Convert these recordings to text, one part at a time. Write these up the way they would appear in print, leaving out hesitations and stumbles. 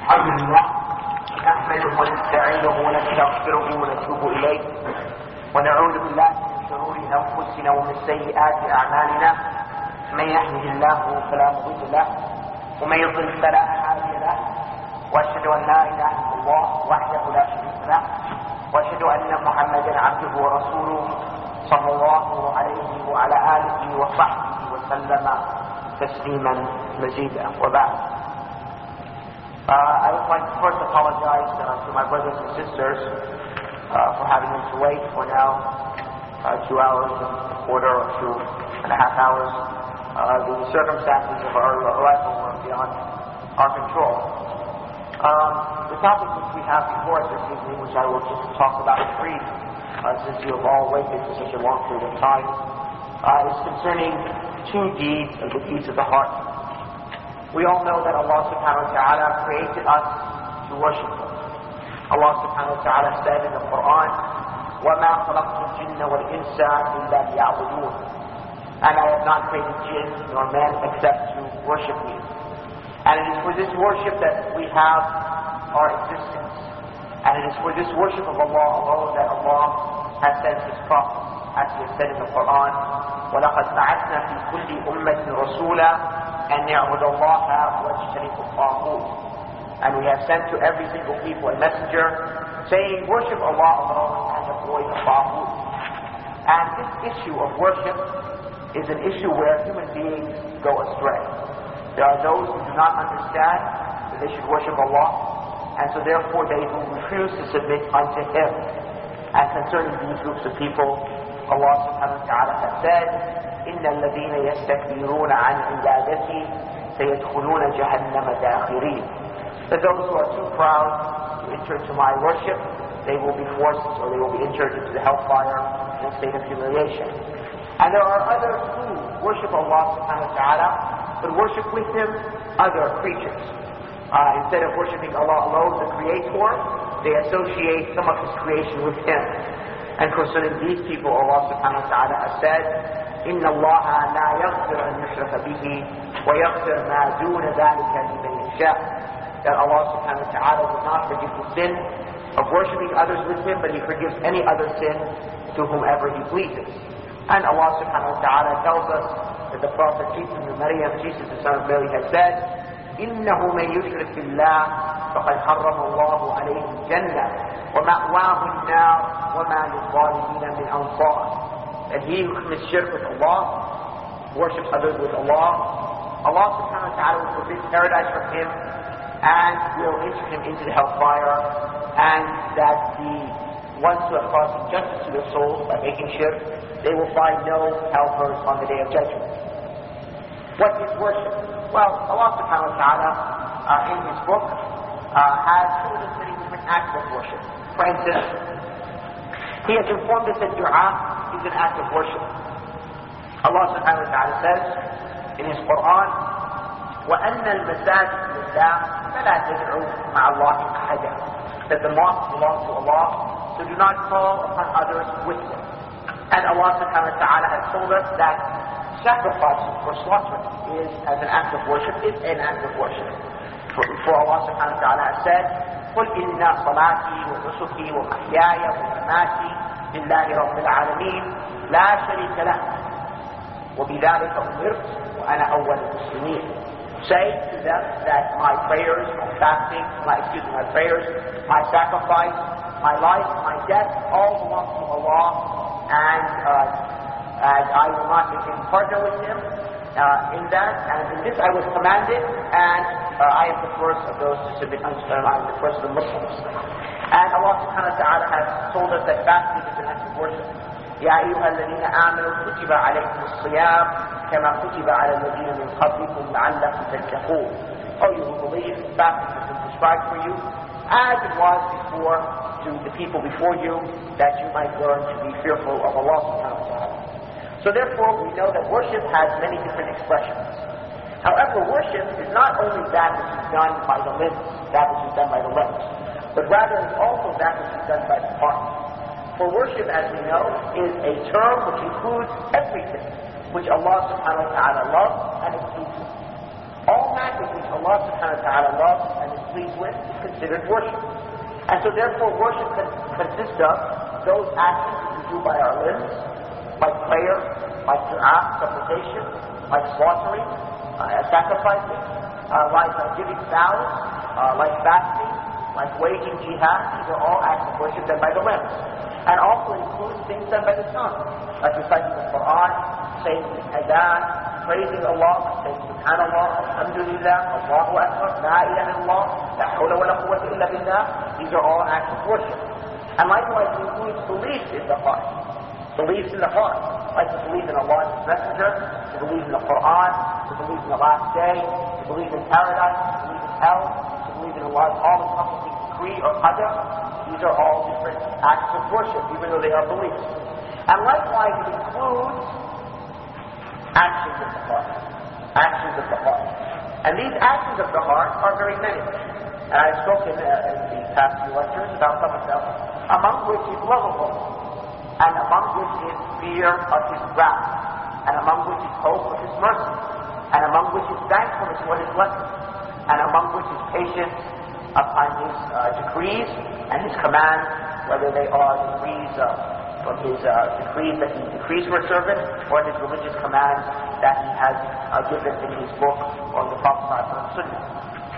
الحمد لله نحمده ونستعينه ونستغفره ونتوب إليه ونعوذ بالله من شرور أنفسنا ومن سيئات أعمالنا. من يهده الله فلا مضل له ومن يضلل فلا هادي له، وأشهد أن لا إله إلا الله وحده لا شريك له، وأشهد أن محمدا عبده ورسوله صلى الله عليه وعلى آله وصحبه وسلم تسليما مزيدا. وبعد. I would like to first apologize to my brothers and sisters for having them to wait for now 2 hours and a quarter or 2.5 hours. The circumstances of our arrival were beyond our control. The topic which we have before us this evening, which I will just talk about in brief, since you have all waited for such a long period of time, is concerning 2 deeds of the deeds of the heart. We all know that Allah subhanahu wa ta'ala created us to worship Him. Allah subhanahu wa ta'ala said in the Quran, وَمَا خَلَقْتُ الْجِنَّ وَالْإِنسَ إِلَّا لِيَعْبُدُونَ, and I have not created jinn nor man except to worship me. And it is for this worship that we have our existence. And it is for this worship of Allah alone that Allah has sent His Prophet, as He has said in the Quran, وَلَقَدْ بَعَثْنَا فِي كُلِّ أُمَّةٍ رَسُولًا أَنْ يَعْبُدُوا اللَّهَ وَاجْتَنِبُوا الطَّاغُوتَ. And we have sent to every single people a messenger saying, worship Allah alone and avoid the taghut. And this issue of worship is an issue where human beings go astray. There are those who do not understand that they should worship Allah, and so therefore they who refuse to submit unto Him. And concerning these groups of people, Allah subhanahu wa ta'ala has said, إِنَّ الَّذِينَ يَسْتَكْبِرُونَ عَنْ عِبَادَتِي سَيَدْخُلُونَ جَهَنَّمَ دَاخِرِينَ. That those who are too proud to enter into my worship, they will be forced, or they will be entered into the hellfire in a state of humiliation. And there are others who worship Allah subhanahu wa ta'ala, but worship with Him other creatures. Instead of worshiping Allah alone, the Creator, they associate some of His creation with Him. And concerning these people, Allah subhanahu wa ta'ala has said, إِنَّ اللَّهَ لَا يَغْفِرُ أَن يُشْرَكَ بِهِ وَيَغْفِرُ مَا دُونَ ذَلِكَ لِمَن يَشَاءُ. That Allah subhanahu wa ta'ala does not forgive the sin of worshipping others with Him, but He forgives any other sin to whomever He pleases. And Allah subhanahu wa ta'ala tells us that the Prophet Jesus ibn Maryam, Jesus the son of Mary, has said, إِنَّهُ مَن يُشْرِكْ بِاللَّهِ فَقَدْ حَرَّمَ اللَّهُ عَلَيْهِ الْجَنَّةَ وَمَأْوَاهُ النَّارُ وَمَا لِلظَّالِمِينَ مِنْ أَنصَارٍ. That he who commits shirk with Allah, worships others with Allah, Allah subhanahu wa ta'ala will forbid paradise from him and will enter him into the hellfire, and that the ones who have caused injustice to their souls by making shirk, they will find no helpers on the day of judgment. What is worship? Well, Allah subhanahu wa ta'ala in His book has told us many different acts of worship. For instance, He has informed us that dua is an act of worship. Allah subhanahu wa ta'ala says in His Quran, وَأَنَّ الْمَسَاجِدَ لِلَّهِ فَلَا تَدْعُوا مَعَ اللَّهِ أَحَدًا. That the mosques belong to Allah, so do not call upon others with them. And Allah subhanahu wa ta'ala has told us that sacrificing for slaughter is, as an act of worship, is an act of worship. For Allah subhanahu wa ta'ala has said, قُلْ إِنَّ صَلَاتِي وَنُسُكِي وَمَحْيَايَ وَمَمَاتِي لِلَّهِ رَبِّ الْعَالَمِينَ لَا شَرِيكَ لَهُ وَبِذَلِكَ أُمِرْتُ وَأَنَا أَوَّلُ الْمُسْلِمِينَ. Say to them that my prayers, my fasting, my prayers, my sacrifice, my life, my death, all belong to Allah, and I will not make any partner with Him in that, and in this I was commanded, and I am the first of those to submit unto Him. I am the first of the Muslims. And Allah subhanahu wa ta'ala has told us that fasting is an act of worship. يَا أَيُّهَا الَّذِينَ آمَنُوا كُتِبَ عَلَيْكُمُ الصِّيَامُ كَمَا كُتِبَ عَلَى الَّذِينَ مِنْ قَبْلِكُمْ لَعَلَّكُمْ تَتَّقُونَ. Oh, you who believe, fasting has been prescribed for you, as it was before to the people before you, that you might learn to be fearful of Allah subhanahu wa ta'ala. So therefore, we know that worship has many different expressions. However, worship is not only that which is done by the limbs, but rather it's also that which is done by the heart. For worship, as we know, is a term which includes everything which Allah subhanahu wa ta'ala loves and is pleased with. All that which we Allah subhanahu wa ta'ala loves and is pleased with is considered worship. And so therefore worship consists of those actions that we do by our limbs, like prayer, like dua, supplication, like slaughtering, sacrificing, like giving vows, like fasting, like waging jihad. These are all acts of worship done by the limbs. And also includes things done by the tongue, like reciting the Quran, saying adhan, praising Allah, saying subhanallah, alhamdulillah, Allahu Akbar, la ilaha illallah, la hawla wa la quwwata illa billah. These are all acts of worship. And likewise it includes beliefs in the heart. Beliefs in the heart, like to believe in Allah and His Messenger, to believe in the Quran, to believe in the last day, to believe in paradise, to believe in hell, to believe in Allah's all-encompassing decree or qadr. These are all different acts of worship, even though they are beliefs. And likewise it includes actions of the heart. Actions of the heart. And these actions of the heart are very many. And I've spoken in the past few lectures about some of them, among which is love of Allah, and among which is fear of His wrath, and among which is hope of His mercy, and among which is thankfulness for His blessings, and among which is patience upon His decrees and His commands, whether they are decrees from His decrees that He decrees for a servant, or His religious commands that He has given in His book or the Prophet Sunnah.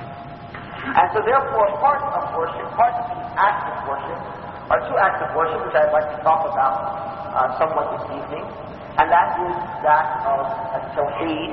And so therefore part of worship, part of these acts of worship, are two acts of worship which I'd like to talk about somewhat this evening, and that is that of al-tawheed,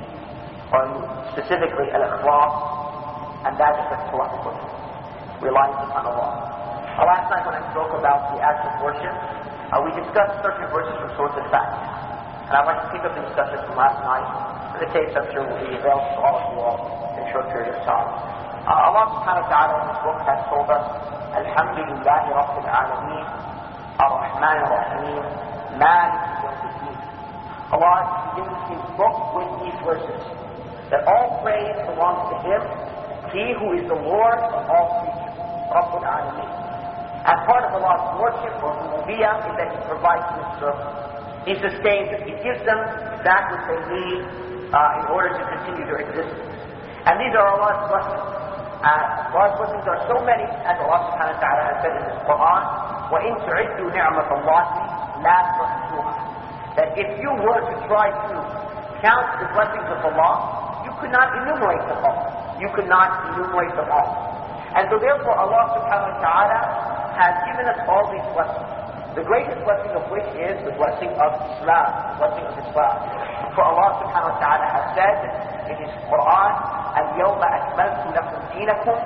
or specifically al-ikhlas, and that is al-tawakkul, reliance upon Allah. Last night when I spoke about the acts of worship, we discussed certain verses from Surah Al-Fatiha, and I'd like to pick up the discussion from last night, and the case I'm sure will be available to all of you all in a short period of time. Allah subhanahu wa ta'ala in His book has told us, Alhamdulillahi Rabbil Alameen, Ar-Rahman Ar-Rahim, Malik Yawmiddin. Allah begins His book with these verses, that all praise belongs to Him, He who is the Lord of all creatures, Rabbil Alameen. And part of Allah's lordship or rububiyyah is that He provides to His servants. He sustains them. He gives them that which they need in order to continue their existence. And these are Allah's blessings. Allah's blessings are so many, as Allah subhanahu wa ta'ala has said in His Quran, وَإِن تُعِدُّوا نِعْمَةَ اللَّهِ لَا تُحْصُوهَا. That if you were to try to count the blessings of Allah, you could not enumerate them all. You could not enumerate them all. And so therefore Allah subhanahu wa ta'ala has given us all these blessings. The greatest blessing of which is the blessing of Islam. The blessing of Islam. For Allah subhanahu wa ta'ala has said in His Quran, اليوم أكملت لكم دينكم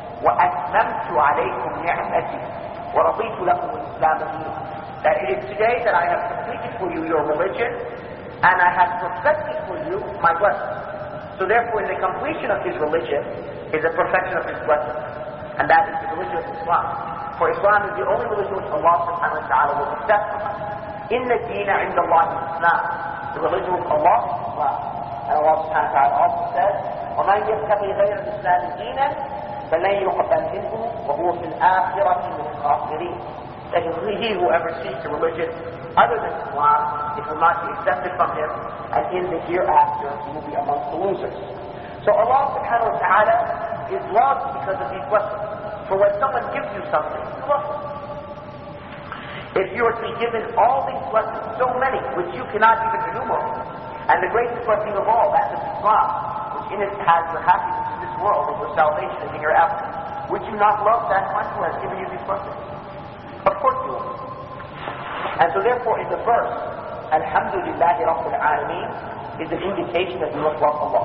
وأتممت عليكم نعمتي ورضيت لكم الإسلام دينا. That it is today that I have completed for you your religion and I have perfected for you my blessing. So therefore the completion of His religion is a perfection of His blessing. And that is the religion of Islam. For Islam is the only religion which Allah subhanahu wa ta'ala will accept from us. Inna deena inda Allah Islam. The religion of Allah is Islam. And Allah subhanahu wa ta'ala also says, وَمَنْ يَبْتَغِي غَيْرَ الْإِسْلَامِ دِينًا فَلَنْ يُقْبَلْ مِنْهُ وَهُوَ فِي الْآخِرَةِ مِنَ الْخَاسِرِينَ. That he who ever seeks a religion other than Islam, it will not be accepted from him, and in the hereafter he will be amongst the losers. So Allah subhanahu wa ta'ala is loved because of these blessings. For when someone gives you something, you love them. If you are to be given all these blessings, so many, which you cannot even enumerate, and the greatest blessing of all, that is Islam, which in it has your happiness in this world and your salvation in the hereafter, would you not love that one who has given you these blessings? Of course you will. And so therefore in the verse, Alhamdulillahi Rabbil Alameen, is an indication that you must love Allah.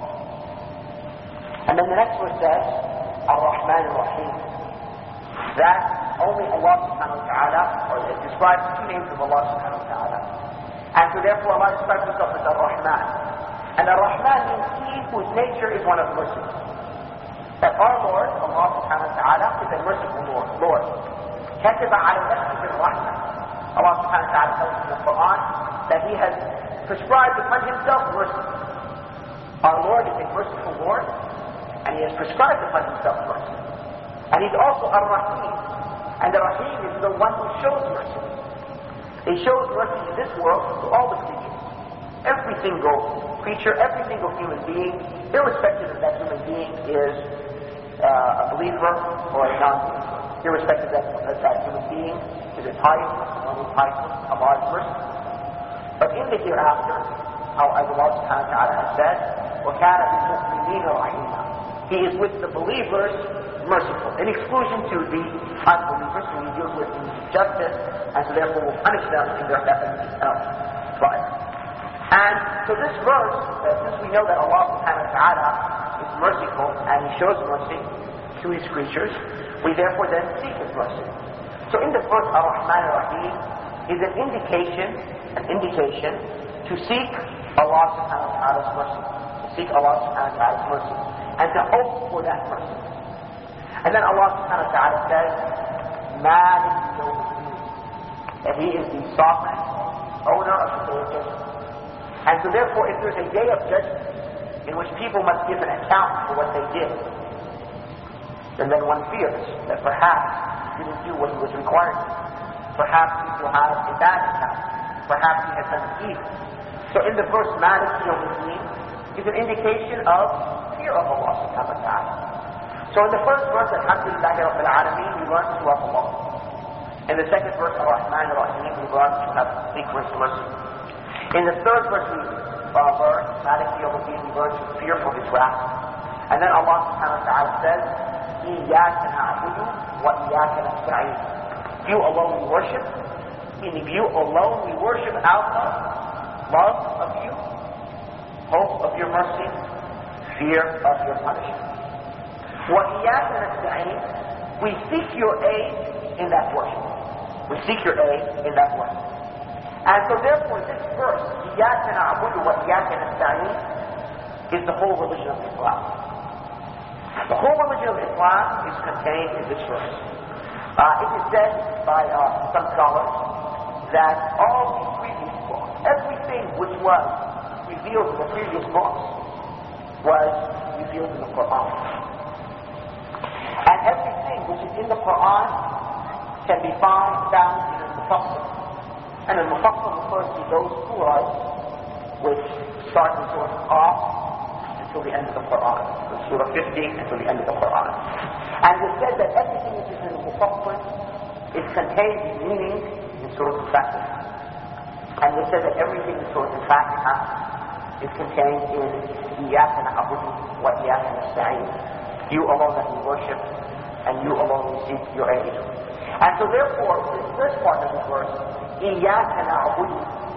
And then the next verse says, Ar-Rahman Ar-Rahim. That only Allah subhanahu wa ta'ala, or it describes two names of Allah subhanahu wa ta'ala. And so therefore Allah describes Himself as Ar-Rahman. And Ar-Rahman means He whose nature is one of mercy. That our Lord, Allah subhanahu wa ta'ala, is a merciful Lord. كَتَبَ عَلَى نَفْسِهِ الرَّحْمَةِ. Allah subhanahu wa ta'ala tells us in the Quran that He has prescribed upon Himself mercy. Our Lord is a merciful Lord, and He has prescribed upon Himself mercy. And He's also Ar-Rahim. And the Rahim is the one who shows mercy. He shows mercy in this world to all the creatures. Every single creature, every single human being, irrespective if that human being is a believer or a non-believer, irrespective if that human being is a pious or a pious, Allah is merciful. But in the hereafter, as Allah subhanahu wa ta'ala has said, وَكَانَ بِالْمُؤْمِنِينَ رَحِيمًا, He is with the believers merciful, in exclusion to the unbelievers who He deals with in justice, and so therefore will punish them in their trial. And so this verse, since we know that Allah subhanahu wa ta'ala is merciful and He shows mercy to His creatures, we therefore then seek His mercy. So in the verse Ar-Rahman Ar-Rahim is an indication to seek Allah subhanahu wa ta'ala's mercy, to seek Allah subhanahu wa ta'ala's mercy, and to hope for that mercy. And then Allah subhanahu wa ta'ala says, Malik Yawmiddin, that He is the sovereign owner of the day of judgment. And so therefore, if there's a day of judgment in which people must give an account for what they did, then one fears that perhaps he didn't do what he was required to. Perhaps he will have a bad account. Perhaps he has done evil. So in the verse, Malik Yawmiddin is an indication of fear of Allah subhanahu wa ta'ala. So in the first verse, Alhamdulillahi Rabbil Alameen, we learn to love Allah. In the second verse, Ar-Rahman Ar-Rahim, we learn to have seek mercy. In the third verse, we learn, Malik Yawmiddin, we learn to fear from His wrath. And then Allah subhanahu wa ta'ala says, إِيَّاكَ نَعْبُدُ وَإِيَّاكَ نَسْتَعِينُ, You alone we worship, meaning You alone we worship out of love of You, hope of Your mercy, fear of Your punishment. وَإِيَّاكَ نَسْتَعِينُ, we seek Your aid in that worship. We seek Your aid in that worship. And so therefore this verse, إِيَّاكَ نَعْبُدُ وَإِيَّاكَ نَسْتَعِينُ, is the whole religion of Islam. The whole religion of Islam is contained in this verse. It is said by some scholars that all the previous books, everything which was revealed in the previous books, was revealed in the Quran. And everything which is in the Quran can be found in the Mufassal. And the Mufassal refers to those surahs which start in Surah Qaf until the end of the Quran, from Surah 50 until the end of the Quran. And it said that everything which is in the Mufassal is contained in meaning in Surah Al-Fatiha. And it said that everything in Surah Al-Fatiha is contained in إِيَّاكَ نَعْبُدُ وَإِيَّاكَ نَسْتَعِينُ, You alone that we worship, and You alone we seek Your aid. And so therefore, this first part of the verse, إِيَّاكَ نَعْبُدُ,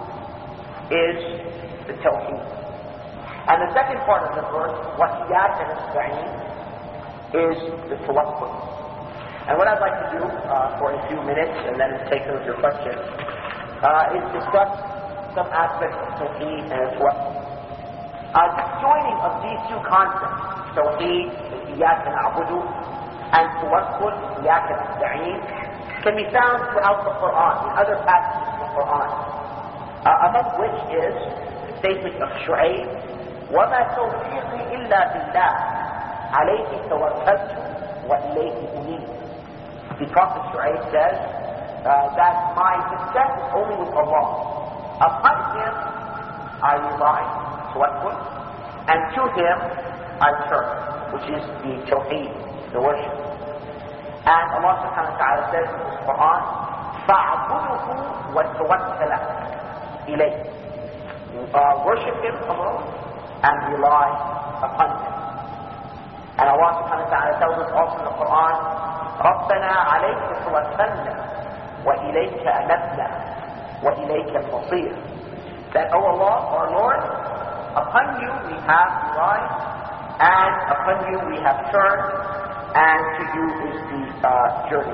is the Tawheed. And the second part of the verse, وَإِيَّاكَ نَسْتَعِينُ, is the Tawakkul. And what I'd like to do for a few minutes, and then take some of your questions, is discuss some aspects of Tawheed and Tawakkul. This joining of these two concepts, Tawheed, إِيَّاكَ نَعْبُدُ, and Tawakkul, إِيَّاكَ نَسْتَعِينُ, can be found throughout the Quran, in other passages of the Quran, among which is the statement of Shu'ayb, وَمَا تَوْفِيقِي إِلَّا بِاللَّهِ عَلَيْهِ تَوَكَّلْتُ وَإِلَيْهِ أُنِيبُ. The Prophet Shu'ayb says that my success is only with Allah. Upon Him I rely, tawakkul, and to Him I turn, which is the Tawheed, the worship. And Allah subhanahu wa ta'ala says in the Quran, فَاعْبُدُهُ وَتَوَكَّلَ إِلَيْهِ. Worship Him alone and rely upon Him. And Allah subhanahu wa ta'ala tells us also in the Quran, رَبَّنَا عَلَيْكَ تَوَكَّلْنَا وَإِلَيْكَ أَنَبْنَا وَإِلَيْكَ الْمَصِيرُ. That, O Allah, our Lord, upon You we have relied, and upon You we have turned, and to You is the journey.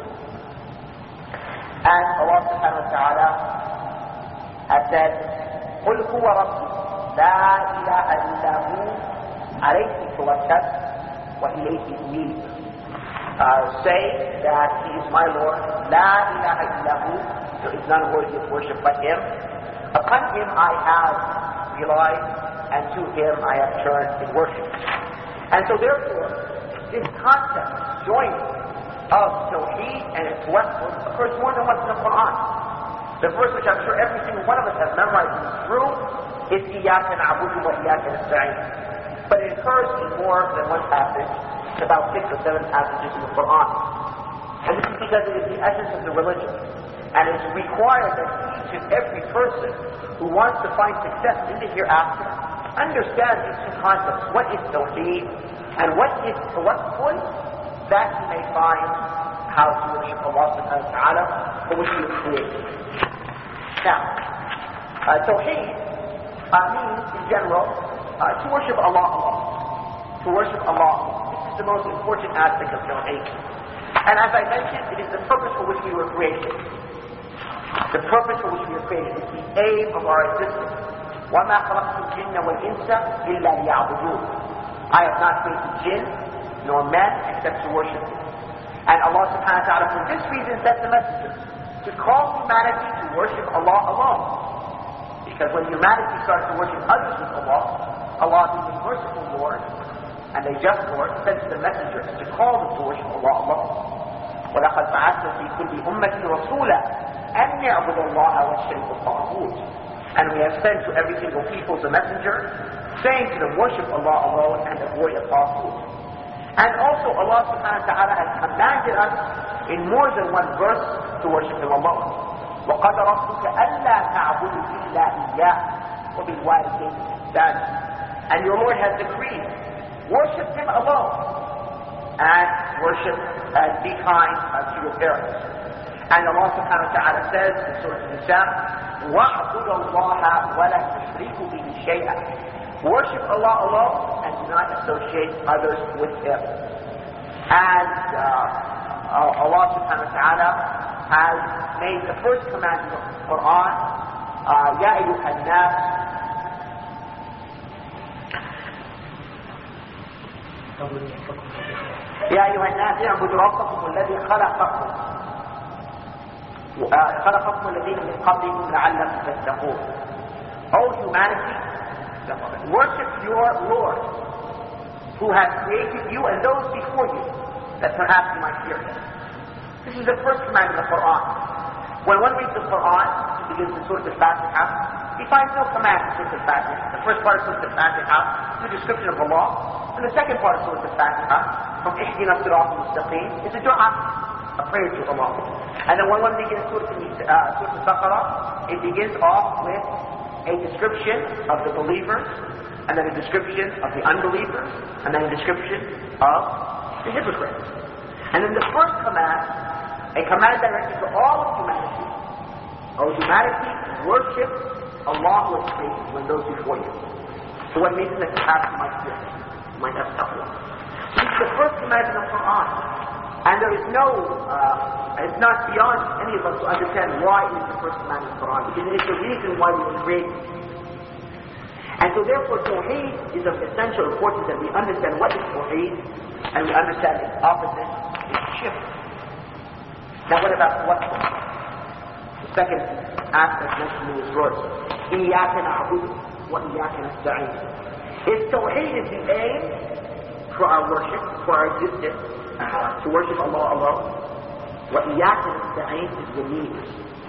And Allah subhanahu wa ta'ala has said, قُلْ هُوَ رَبِّي لَا إِلَهَ إِلَّا هُوَ عَلَيْهِ تَوَكَّلْتُ وَإِلَيْهِ أُنِيبُ. Say that He is my Lord, لَا إِلَهَ إِلَّا هُوَ, there is none worthy of worship but Him. Upon Him I have relied, and to Him I have turned in worship. And so therefore, this concept, joining of Tawheed and Tawakkul, occurs more than once in the Quran. The verse which I'm sure every single one of us has memorized in this room is إِيَّاكَ نَعْبُدُ وَإِيَّاكَ نَسْتَعِينُ. But it occurs in more than one passage. It's about 6 or 7 passages in the Quran. And this is because it is the essence of the religion. And it is required that each and every person who wants to find success in the hereafter understand these two concepts. What is Tawheed and what is Tawakkul, that he may find how to worship Allah subhanahu wa ta'ala for which he was created. Now, Tawheed means in general to worship Allah alone. To worship Allah alone. This is the most important aspect of Tawheed. And as I mentioned, it is the purpose for which we were created. The purpose for which we were created is the aim of our existence. وَمَا خَلَقْتُ الْجِنَّ وَالْإِنسَ إِلَّا لِيَعْبُدُونَ. I have not created jinn nor men except to worship me. And Allah subhanahu wa ta'ala for this reason sent the messenger to call humanity to worship Allah alone. Because when humanity starts to worship others with Allah, Allah being a merciful Lord and a just Lord sends the messenger to call them to worship Allah alone. وَلَقَدْ بَعَثْنَا فِي كُلِّ أُمَّةٍ رَسُولًا أَنْ يَعْبُدُوا اللَّهَ وَاجْتَنِبُوا الطَّاغُوتَ. And we have sent to every single people the messenger, saying to them, worship Allah alone and avoid a taghut. And also Allah subhanahu wa ta'ala has commanded us in more than one verse to worship Him alone. وَقَدْ رَبُّكَ أَلَّا تَعْبُدُوا إِلَّا إِيَّاهُ وَبِالْوَالِدَيْنِ إِحْسَانًا. And your Lord has decreed, worship Him alone and worship and be kind to your parents. And Allah subhanahu wa ta'ala says in Surah An-Nisa, وَاعْبُدُوا اللَّهَ وَلَا تُشْرِكُوا بِهِ شَيْئًا. Worship Allah alone and do not associate others with Him. And Allah subhanahu wa ta'ala has made the first command in the Quran, يَا أَيُّهَا النَّاسِ يَا أَيُّهَا النَّاسِ اعْبُدُوا رَبَّكُمُ الَّذِي خَلَقَكُمُ الَّذِينَ مِنْ قَبْلِكُمْ لَعَلَّكُمْ تَتَّقُونَ. O humanity, worship your Lord, who has created you and those before you, that perhaps you might fear Him. This is the first command in the Quran. When one reads the Quran, it begins in Surah Al-Fatiha, he finds no command in Surah Al-Fatiha. The first part of Surah Al-Fatiha is a description of Allah, and the second part of Surah Al-Fatiha, from Ihdina as-Sirata al-Mustaqim, is a dua, a prayer to Allah. And then when one begins Surah Al-Baqarah, it begins off with a description of the believers, and then a description of the unbelievers, and then a description of the hypocrites. And then the first command, a command directed to all of humanity, O humanity, worship Allah who has created you and those before you. So what means that perhaps you might fear Him, you might have taqwa. This is the first command in the Quran. And there is no, it's not beyond any of us to understand why it is the first command in the Quran, because it is the reason why we were created. And so therefore Tawheed is of essential importance that we understand what is Tawheed, and we understand its opposite, its shirk. Now what about Tawakkul? The second aspect mentioned in this verse. إِيَّاكَ نَعْبُدُ وَإِيَّاكَ نَسْتَعِينُ. If Tawheed is the aim for our worship, for our existence, to worship Allah alone, وَإِيَّاكَ نَسْتَعِينُ is the means.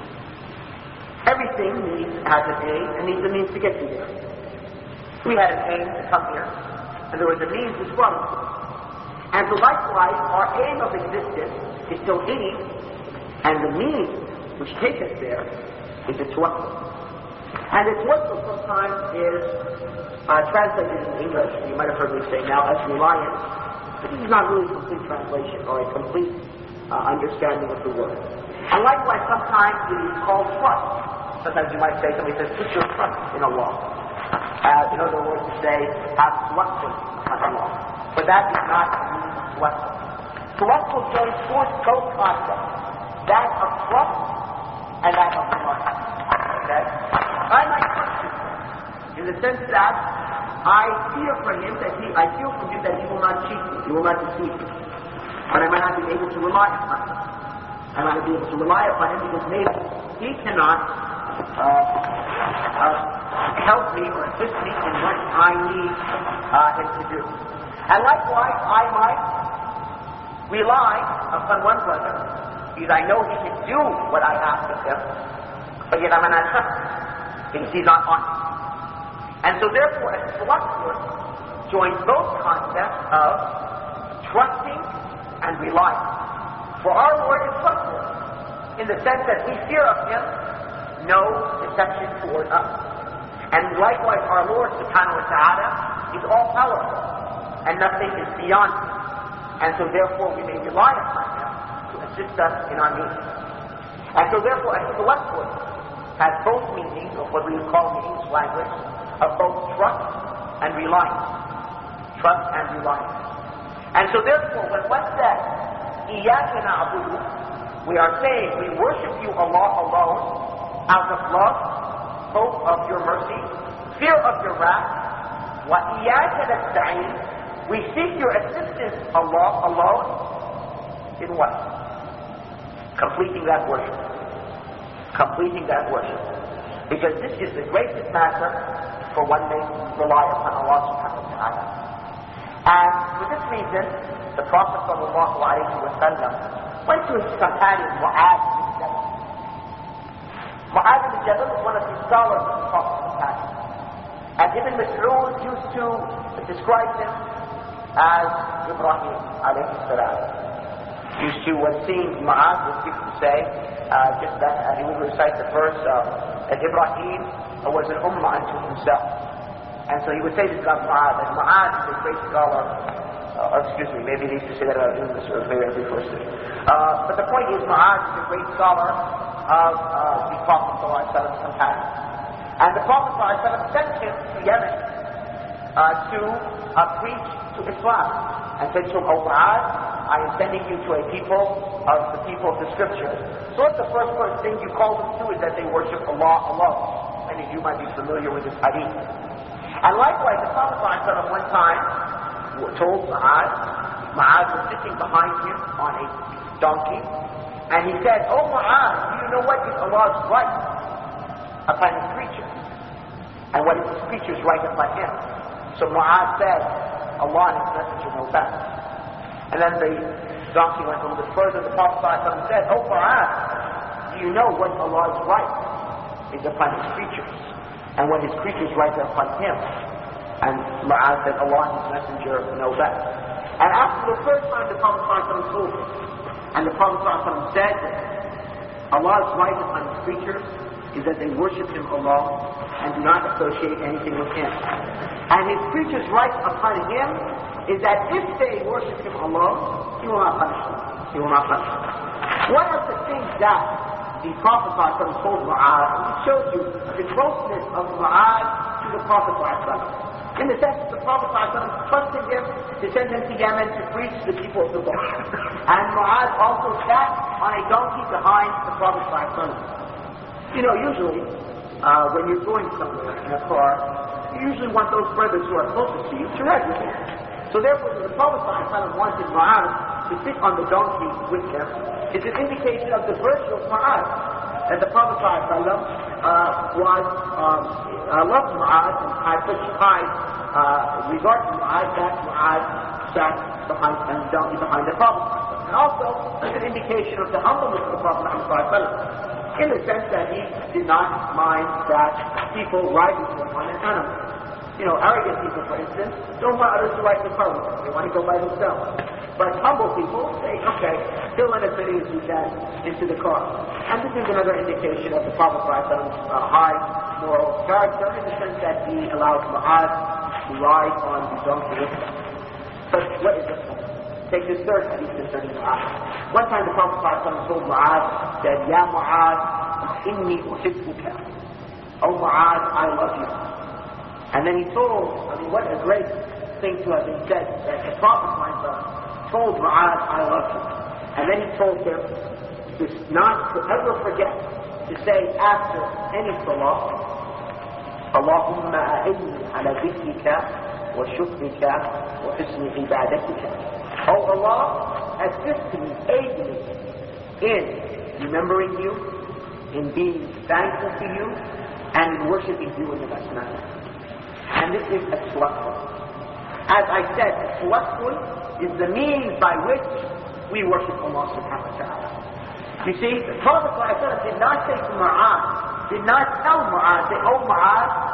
Everything has an aim and needs a means to get you there. We had an aim to come here, and there was a means to struggle. And so likewise, our aim of existence is Tawheed, and the means which take us there is the Tawakkul. And the Tawakkul sometimes is translated in English, you might have heard me say now, as reliance. But this is not really a complete translation or a complete understanding of the word. And likewise, sometimes it is called trust. Sometimes you might say, somebody says, put your trust in Allah. In other words, to say, have tawakkul on Allah. But that is not the meaning of tawakkul. Tawakkul joins both concepts, that of trust and that of reliance. Okay? I might trust Him, in the sense that I fear from Him that I feel from Him that He will not cheat me, He will not deceive me. But I might not be able to rely upon Him. I might not be able to rely upon Him because maybe He cannot help me or assist me in what I need Him to do. And likewise, I might rely upon one brother because I know he can do what I ask of him, but yet I might not trust him because he's not honest. And so therefore, a tawakkul joins both concepts of trusting and relying. For our Lord is trustworthy, in the sense that we fear of Him no deception toward us. And likewise, our Lord subhanahu wa ta'ala is all powerful, and nothing is beyond Him. And so therefore, we may rely upon Him to assist us in our needs. And so therefore, a tawakkul has both meanings, of what we would call in the English language, of both trust and reliance. Trust and reliance. And so therefore, when one says, Iyaka na'budu, we are saying we worship you, Allah alone, out of love, hope of your mercy, fear of your wrath. Wa iyaka nasta'in, we seek your assistance, Allah alone, in what? Completing that worship. Completing that worship. Because this is the greatest matter for one may rely upon Allah subhanahu wa ta'ala. And for this reason, the Prophet sallallahu alayhi wa sallam went to his companion Mu'adh bin Jabal. Mu'adh bin Jabal was one of the scholars of the Prophet's companion. And Ibn Mas'ud used to describe him as Ibrahim alayhi salam. Used to, when seeing Mu'adh, would used to say, just that he would recite the verse that Ibrahim was an ummah unto himself. And so he would say this about Mu'adh, that Mu'adh is a great scholar, or excuse me, maybe he needs to say that about Ibn Mas'ud, maybe I reversed it. But the point is, Mu'adh is a great scholar of the Prophet ﷺ's companion. And the Prophet ﷺ sent him to Yemen to preach to Islam. And said to him, O Mu'adh, I am sending you to a people of the people of the Scriptures. So what the first thing you call them to is that they worship Allah alone. Many of you might be familiar with this hadith. And likewise, the Prophet ﷺ one time told Mu'adh was sitting behind him on a donkey, and he said, Oh Mu'adh, do you know what is Allah's right upon His creatures? And what is His creatures' right upon Him? So Mu'adh said, Allah and His Messenger know best. And then the donkey went a little bit further. The Prophet ﷺ said, Oh Mu'adh, do you know what Allah's right is upon His creatures? And what His creatures' right are upon Him? And Mu'adh said, Allah and His Messenger know best. And after the third time, the Prophet ﷺ told him. And the Prophet ﷺ said, Allah's right upon His creatures is that they worship Him alone and do not associate anything with Him. And His creatures' right upon Him is that if they worship Him alone, He will not punish them. He will not punish them. One of the things that the Prophet ﷺ told Mu'adh, it shows you the closeness of Mu'adh to the Prophet ﷺ. In the sense that the Prophet ﷺ trusted him to send him to Yemen to preach to the people of the book. And Mu'adh also sat on a donkey behind the Prophet ﷺ. You know, usually, when you're going somewhere in a car, you usually want those brothers who are closest to you to ride with you. So therefore, the Prophet ﷺ wanted Mu'adh to sit on the donkey with him. It's an indication of the virtue of Mu'adh. And the Prophet ﷺ loved Mu'adh and had such high regard to Mu'adh that Mu'adh sat behind the donkey behind the Prophet ﷺ. And also, it's an indication of the humbleness of the Prophet ﷺ, in the sense that he did not mind that people ride with him on an animal. You know, arrogant people, for instance, don't want others to ride in the car with them. They want to go by themselves. But humble people say, okay, fill in as many as you can into the car. And this is another indication of the Prophet's high moral character, in the sense that he allowed Mu'adh to ride on the donkey with him. But what is this one? Take this third hadith concerning Mu'adh. One time the Prophet told Mu'adh, said, Ya Mu'adh, inni uhibbuka. Oh Mu'adh, I love you. And then he told, what a great thing to have been said, that the Prophet told Mu'adh, I love you. And then he told him not to ever forget to say after any salah, Allahumma a'inni ala dhikrika wa shukrika wa husni ibadatika. Oh Allah, assist me, aid me in remembering you, in being thankful to you, and in worshiping you in the best manner. And this is a tawakkul. As I said, a tawakkul is the means by which we worship Allah subhanahu wa ta'ala. You see, the Prophet ﷺ did not say to Mu'adh, did not tell Mu'adh, say, oh Mu'adh,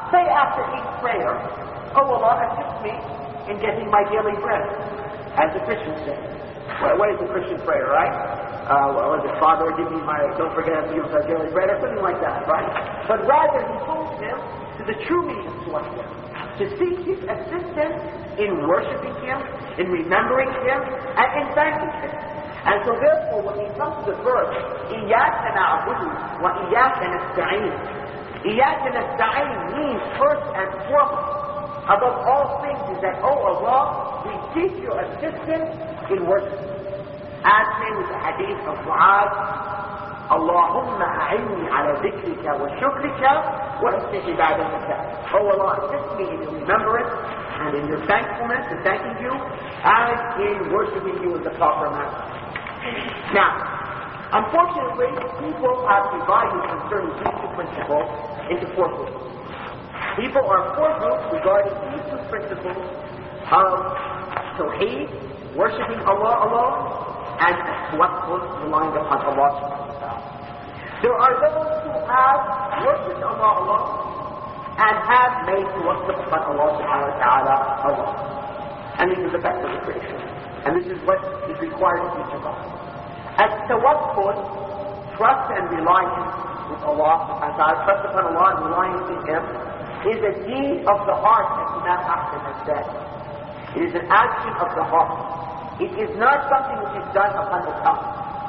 Say after each prayer, "Oh Allah, assist me in getting my daily bread," as the Christians say. What is the Christian prayer, right? What is it? "Father, give me my, don't forget to give us our daily bread," or something like that, right? But rather, he told him to the true meaning of tawakkul, to seek his assistance in worshiping him, in remembering him, and in thanking him. And so therefore, when we come to the verse, إِيَّاكَ نَعْبُدُ وَإِيَّاكَ نَسْتَعِينُ, إِيَّاكَ نَسْتَعِينُ means first and foremost, above all things, is that, "Oh Allah, we seek your assistance in worship." As same with the hadith of Mu'adh, "Allahumma a'inni ala dhikrika wa shukrika wa husni ibadatika." "Oh Allah, assist me in your remembrance and in your thankfulness and thanking you, and in worshiping you in the proper manner." Now, unfortunately, people have divided concerning these two principles into four groups. People are four groups regarding these two principles of Tawheed, worshiping Allah alone, and tawakkul, relying upon Allah subhanahu wa ta'ala. There are those who have worshipped Allah alone and have made tawakkul upon Allah subhanahu wa ta'ala alone. And this is the best of the creation. And this is what is required of each of us. As tawakkul, trust and reliance with Allah subhanahu wa ta'ala, trust upon Allah and reliance in Him, is a deed of the heart, as Imam Ahmad has said. It is an action of the heart. It is not something which is done upon the tongue.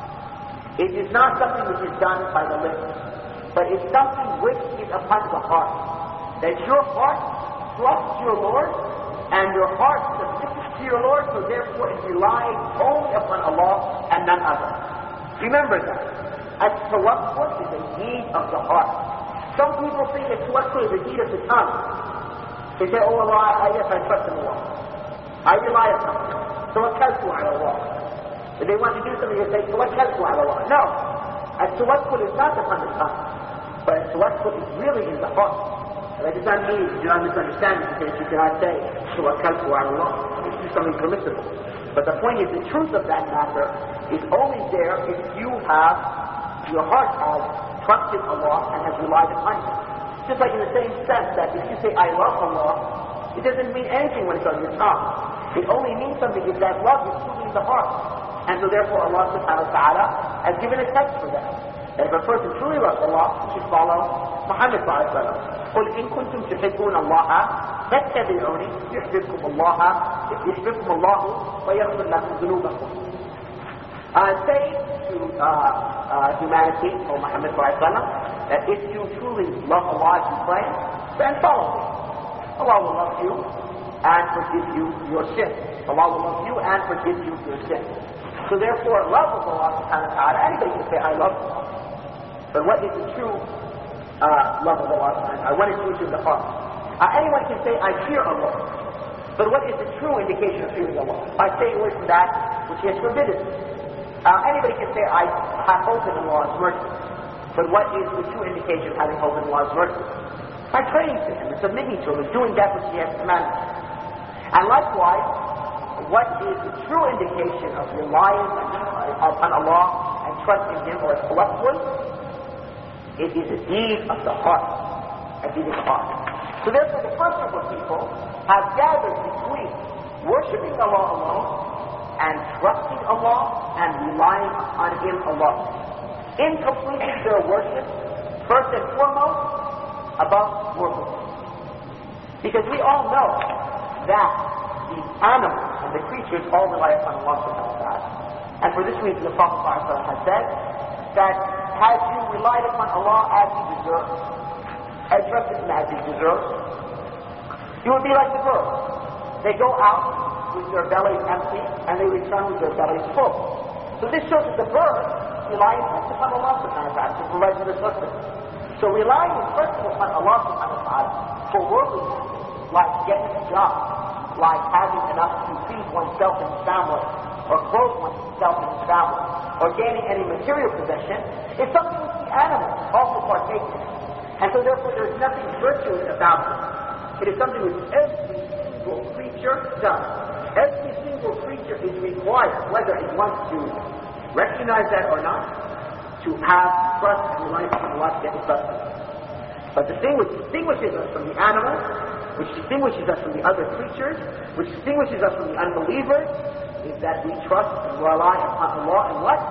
It is not something which is done by the lips. But it's something which is upon the heart. That your heart trusts your Lord, and your heart submits to your Lord, so therefore it relies only upon Allah and none other. Remember that. At-tawakkul is a deed of the heart. Some people think that tawakkul is a deed of the tongue. They say, "Oh Allah, yes, I trust in Allah. I rely upon Him. Tawakkaltu ala Allah." If they want to do something, they say, "Tawakkaltu ala Allah." No. At-tawakkul is not upon the tongue. But at-tawakkul is really in the heart. And that does not mean, do not misunderstand it, because you cannot say, "Tawakkaltu ala Allah." This is something permissible. But the point is, the truth of that matter is only there if your heart has trusted Allah and has relied upon Him. Just like in the same sense that if you say, "I love Allah," it doesn't mean anything when it's on your tongue. It only means something if that love is truly in the heart. And so therefore Allah subhanahu wa ta'ala has given a test for that. That if a person truly loves Allah, he should follow Muhammad sallallahu alaihi wasallam. قُلْ إِن كُنْتُمْ تُحِبُّونَ اللَّهَ فَاتَّبِعُونِي يُحْبِبْكُمُ اللَّهُ وَيَغْفِرْ لَكُمْ ذُنُوبَكُمْ. Say to humanity, O Muhammad sallallahu alaihi wasallam, that if you truly love Allah as you pray, then follow me. Allah will love you and forgive you your sin. Allah will love you and forgive you your sin. So therefore, love of Allah subhanahu wa ta'ala, anybody can say, "I love Allah." But what is the true love of Allah subhanahu wa ta'ala? What is true in the heart? Anyone can say, "I fear Allah." But what is the true indication of fearing Allah? By staying away from that which He has forbidden. Anybody can say, "I have hope in Allah's mercy." But what is the true indication of having hope in Allah's mercy? By praying to Him and submitting to Him and doing that which He has commanded. And likewise, what is the true indication of reliance upon Allah and trust in Him, or tawakkul? It is a deed of the heart. A deed of the heart. So therefore, the first group of people have gathered between worshipping Allah alone and trusting Allah and relying on Him alone. In completing their worship, first and foremost, above worship. Because we all know that the animals and the creatures all rely upon Allah subhanahu wa ta'ala. And for this reason the Prophet ﷺ has said that had you relied upon Allah as He deserves, and trusted Him as He deserves, you would be like the birds. They go out with their bellies empty and they return with their bellies full. So this shows that the birds rely upon Allah subhanahu wa ta'ala to provide for their sustenance. So relying first upon Allah subhanahu wa ta'ala for worldly matters, like getting a job, like having enough to feed oneself and his family, or clothe oneself and his family, or gaining any material possession, is something which the animals also partake in. And so therefore there is nothing virtuous about it. It is something which every single creature does. Every single creature is required, whether it wants to recognize that or not, to have trust and reliance on Allah to get the sustenance. But the thing which distinguishes us from the animals, which distinguishes us from the other creatures, which distinguishes us from the unbelievers, is that we trust and rely upon Allah in what?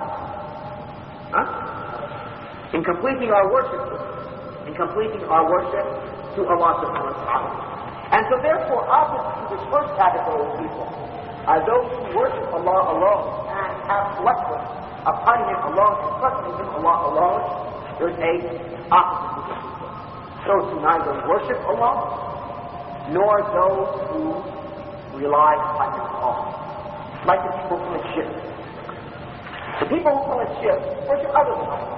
In completing our worship. In completing our worship to Allah subhanahu wa ta'ala. And so therefore, opposite to this first category of people are those who worship Allah alone and have tawakkul upon Him alone and trust in Him Allah alone. There's a opposite group of people. Those who neither worship Allah nor those who rely upon Him alone. Like the people who commit shirk. The people who commit shirk worship other than Allah.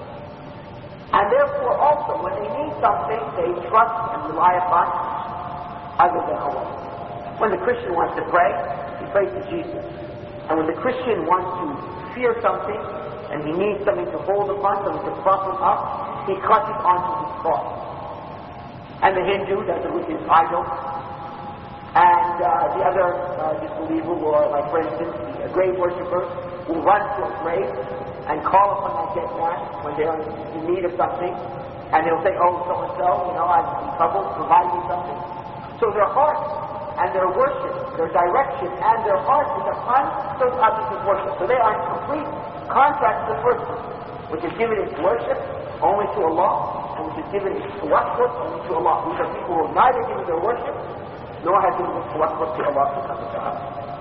And therefore also, when they need something, they trust and rely upon other than Allah. When the Christian wants to pray, he prays to Jesus. And when the Christian wants to fear something, and he needs something to hold upon, something to prop him up, he clutches onto his cross. And the Hindu does it with his idol. And the other disbeliever, or like for instance, the grave worshipper, will run to a grave and call upon that dead man when they're in need of something. And they'll say, oh, so-and-so, I'm in trouble, provide me something. So their heart and their worship, their direction and their heart is upon those objects of worship. So they are in complete contrast to the first one, which is given its worship only to Allah, and which is given its tawakkul only to Allah. These are people who have neither given their worship nor have given their tawakkul to Allah subhanahu wa ta'ala.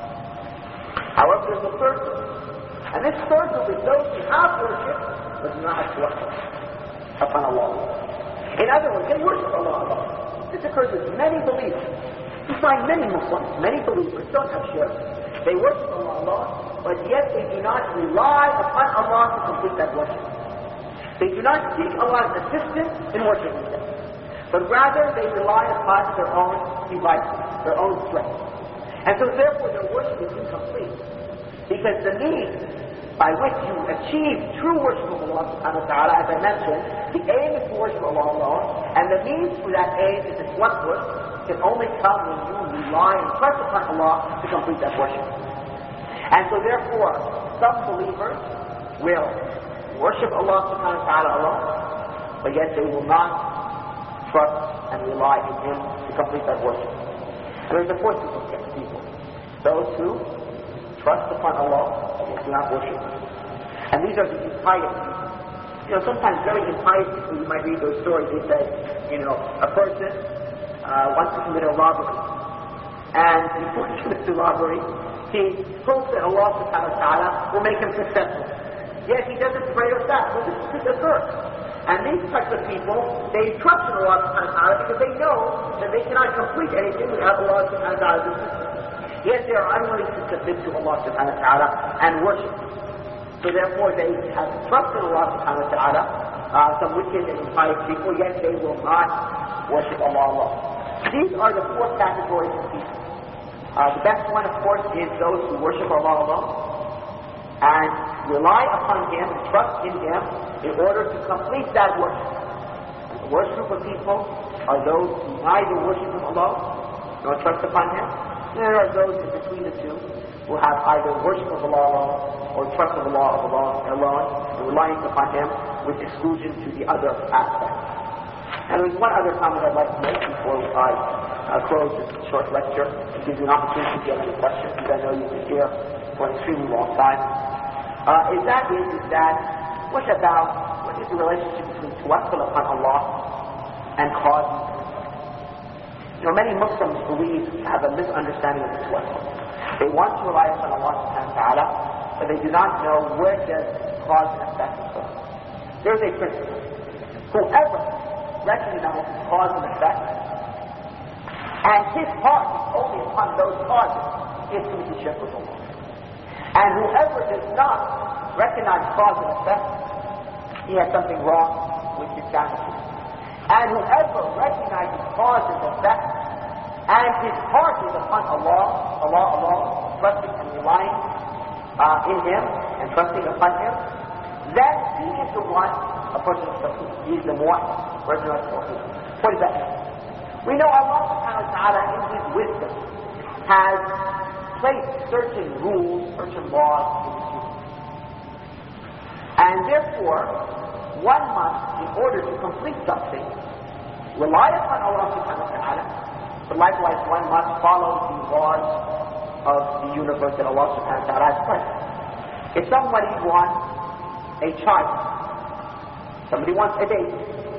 However, there's a third group. And this third group is those who have worship but do not have tawakkul upon Allah. In other words, they worship Allah alone. This occurs with many believers. You find many Muslims, many believers don't have shirk. They worship Allah alone, but yet they do not rely upon Allah to complete that worship. They do not seek Allah's assistance in worshiping Him, but rather they rely upon their own devices, their own strength. And so therefore their worship is incomplete, because the means by which you achieve true worship of Allah subhanahu wa ta'ala, as I mentioned, the aim is to worship Allah alone, and the means for that aim is tawakkul, can only come when you rely and trust upon Allah to complete that worship. And so therefore, some believers will worship Allah subhanahu wa ta'ala alone, but yet they will not trust and rely on Him to complete that worship. And there's a fourth group of people. Those who trust upon Allah and do not worship. And these are the impious people. Sometimes very impious people, you might read those stories, they say, a person wants to commit a robbery. And before he commits the robbery, he hopes that Allah subhanahu wa ta'ala will make him successful. Yet he doesn't pray or fast. Well, this could occur. And these types of people, they trust in Allah subhanahu wa ta'ala because they know that they cannot complete anything without Allah subhanahu wa ta'ala's assistance. Yet they are unwilling to submit to Allah subhanahu wa ta'ala and worship. So therefore they have trust in Allah subhanahu wa ta'ala, some wicked and impious people, yet they will not worship Allah alone. These are the four categories of people. The best one, of course, is those who worship Allah alone and rely upon Him and trust in Him in order to complete that worship. And the worst group of people are those who neither worship Him alone nor trust upon Him. And there are those in between the two who have either worship of Allah alone or trust of Allah alone and reliance upon Him with exclusion to the other aspects. And there's one other comment I'd like to make before I close this short lecture and give you an opportunity to get any questions, because I know you've been here for an extremely long time. Is that what is the relationship between tawakkul upon Allah and cause? Many Muslims have a misunderstanding of this tawakkul. They want to rely upon Allah subhanahu wa ta'ala, but they do not know where does cause and effect occur. There's a principle. Whoever recognizes cause and effect, and his heart is only upon those causes, is committing shirk with Allah. And whoever does not recognize cause and effect, he has something wrong with his sanity. And whoever recognizes cause and effect, and his heart is upon Allah alone, trusting and relying in Him and trusting upon Him, then he is the one, a person of Tawheed. He is the one, person of Tawheed. What does that mean? We know Allah subhanahu wa ta'ala in His wisdom has placed certain rules, certain laws in His universe. And therefore, one must, in order to complete something, rely upon Allah subhanahu wa ta'ala, but likewise one must follow the laws of the universe that Allah subhanahu wa ta'ala has placed. If somebody wants a child, somebody wants a baby,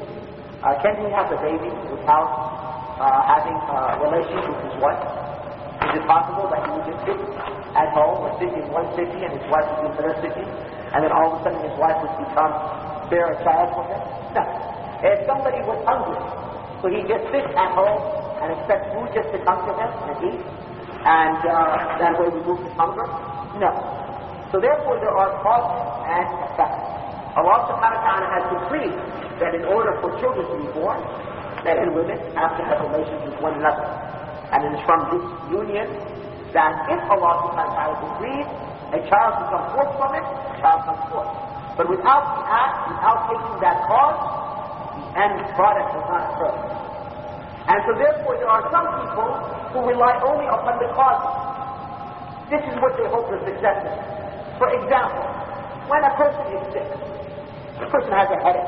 can he have a baby without having a relationship with his wife? Is it possible that he would just sit at home or sit in one city and his wife would be in another city, and then all of a sudden his wife would bear a child for him? No. If somebody was hungry, so he just sits at home and expects food just to come to him and eat, and that way remove his hunger? No. So therefore there are causes and effects. Allah subhanahu wa ta'ala has decreed that in order for children to be born, men and women have to have relations with one another. And it is from this union that if Allah subhanahu wa ta'ala decrees a child to come forth from it, a child comes forth. But without the act, without taking that cause, the end product does not occur. And so therefore there are some people who rely only upon the causes. This is what they hope for success in. For example, when a person is sick, the person has a headache.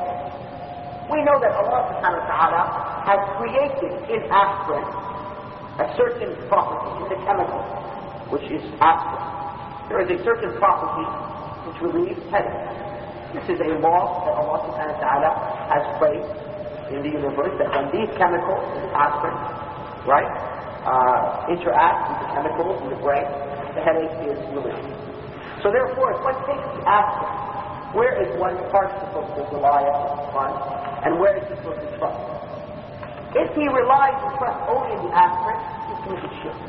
We know that Allah subhanahu wa ta'ala has created in aspirin a certain property in the chemical, which is aspirin. There is a certain property which relieves headache. This is a law that Allah subhanahu wa ta'ala has placed in the universe, that when these chemicals, in aspirin, right, interact with the chemicals in the brain, the headache is relieved. So therefore, if one takes the aspirin, where is one's heart supposed to rely upon, and where is he supposed to trust? If he relies and trusts only in the aspirin, he's committed shirk.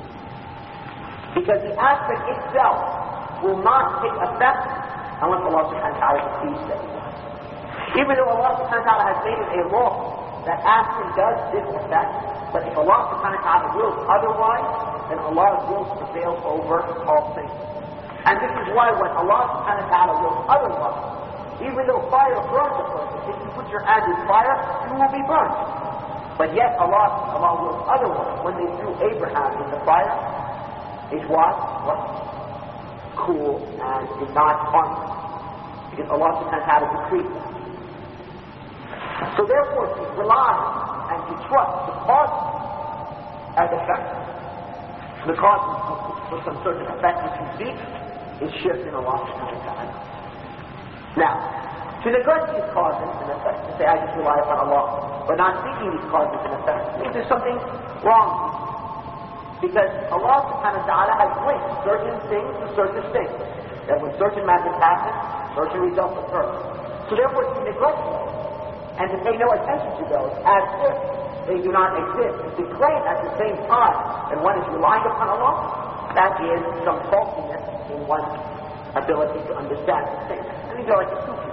Because the aspirin itself will not take effect unless Allah subhanahu wa ta'ala decrees that it will. Even though Allah subhanahu wa ta'ala has made it a law that aspirin does this effect, but if Allah subhanahu wa ta'ala wills otherwise, then Allah's will prevails over all things. And this is why when Allah subhanahu wa ta'ala wills otherwise, even though fire burns a person, if you put your hand in fire, you will be burned. But yet Allah wills otherwise. When they threw Abraham in the fire, it was what? Cool and did not harm him. Because Allah subhanahu wa ta'ala decreed that. So therefore to rely and to trust the cause as effect, the cause for some certain effect which you seek, is shirk in Allah subhanahu wa ta'ala. Now, to neglect these causes and effects, to say I just rely upon Allah, but not seeking these causes and effects, means there's something wrong. Because Allah subhanahu wa ta'ala has linked certain things to certain things. That when certain matters happen, certain results occur. So therefore to neglect those, and to pay no attention to those, as if they do not exist, and to claim at the same time that one is relying upon Allah, that is some faultiness in one's ability to understand the things. And these are like the Sufis,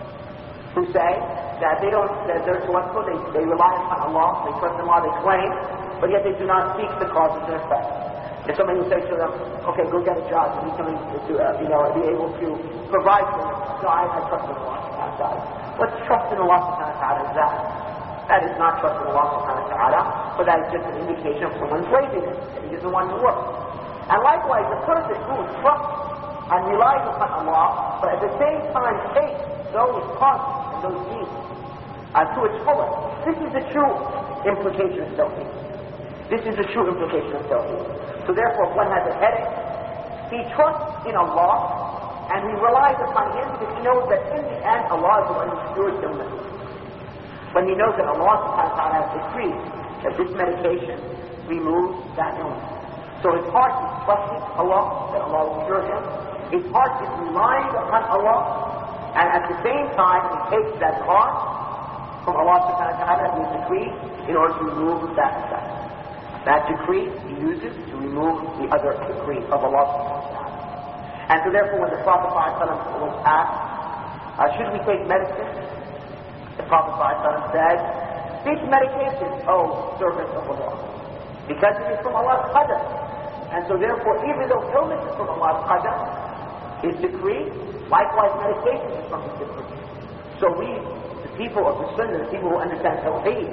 who say that they don't, that they're intellectual, they rely upon Allah, they trust in Allah, they claim, but yet they do not seek the causes and effects. If somebody will say to them, okay, go get a job, and he's going to, be able to provide for them, so I trust in Allah subhanahu wa ta'ala. What trust in Allah subhanahu wa ta'ala is that? That is not trust in Allah subhanahu wa ta'ala, but that is just an indication of someone's laziness, that he doesn't want to work. And likewise, the person who trusts and relies upon Allah, but at the same time takes those causes and those needs to its fullest. This is the true implication of Tawheed. This is the true implication of Tawheed. So therefore, if one has a headache, he trusts in Allah and he relies upon Him because he knows that in the end, Allah is the one who cures illness. When he knows that Allah subhanahu wa ta'ala has decreed that this medication removes that illness. So his heart is trusting Allah, that Allah will cure him. His heart is relying upon Allah, and at the same time he takes that cause from Allah subhanahu wa ta'ala that he has decreed in order to remove that effect. That decree he uses to remove the other decree of Allah subhanahu wa ta'ala. And so therefore when the Prophet ﷺ was asked, should we take medicine? The Prophet ﷺ said, "Take medication, O servants of Allah, because it is from Allah's qadr." And so therefore, even though illness is from Allah's qadr, His decree, likewise medication is from His decree. So we, the people of the Sunnah, the people who understand Tawheed,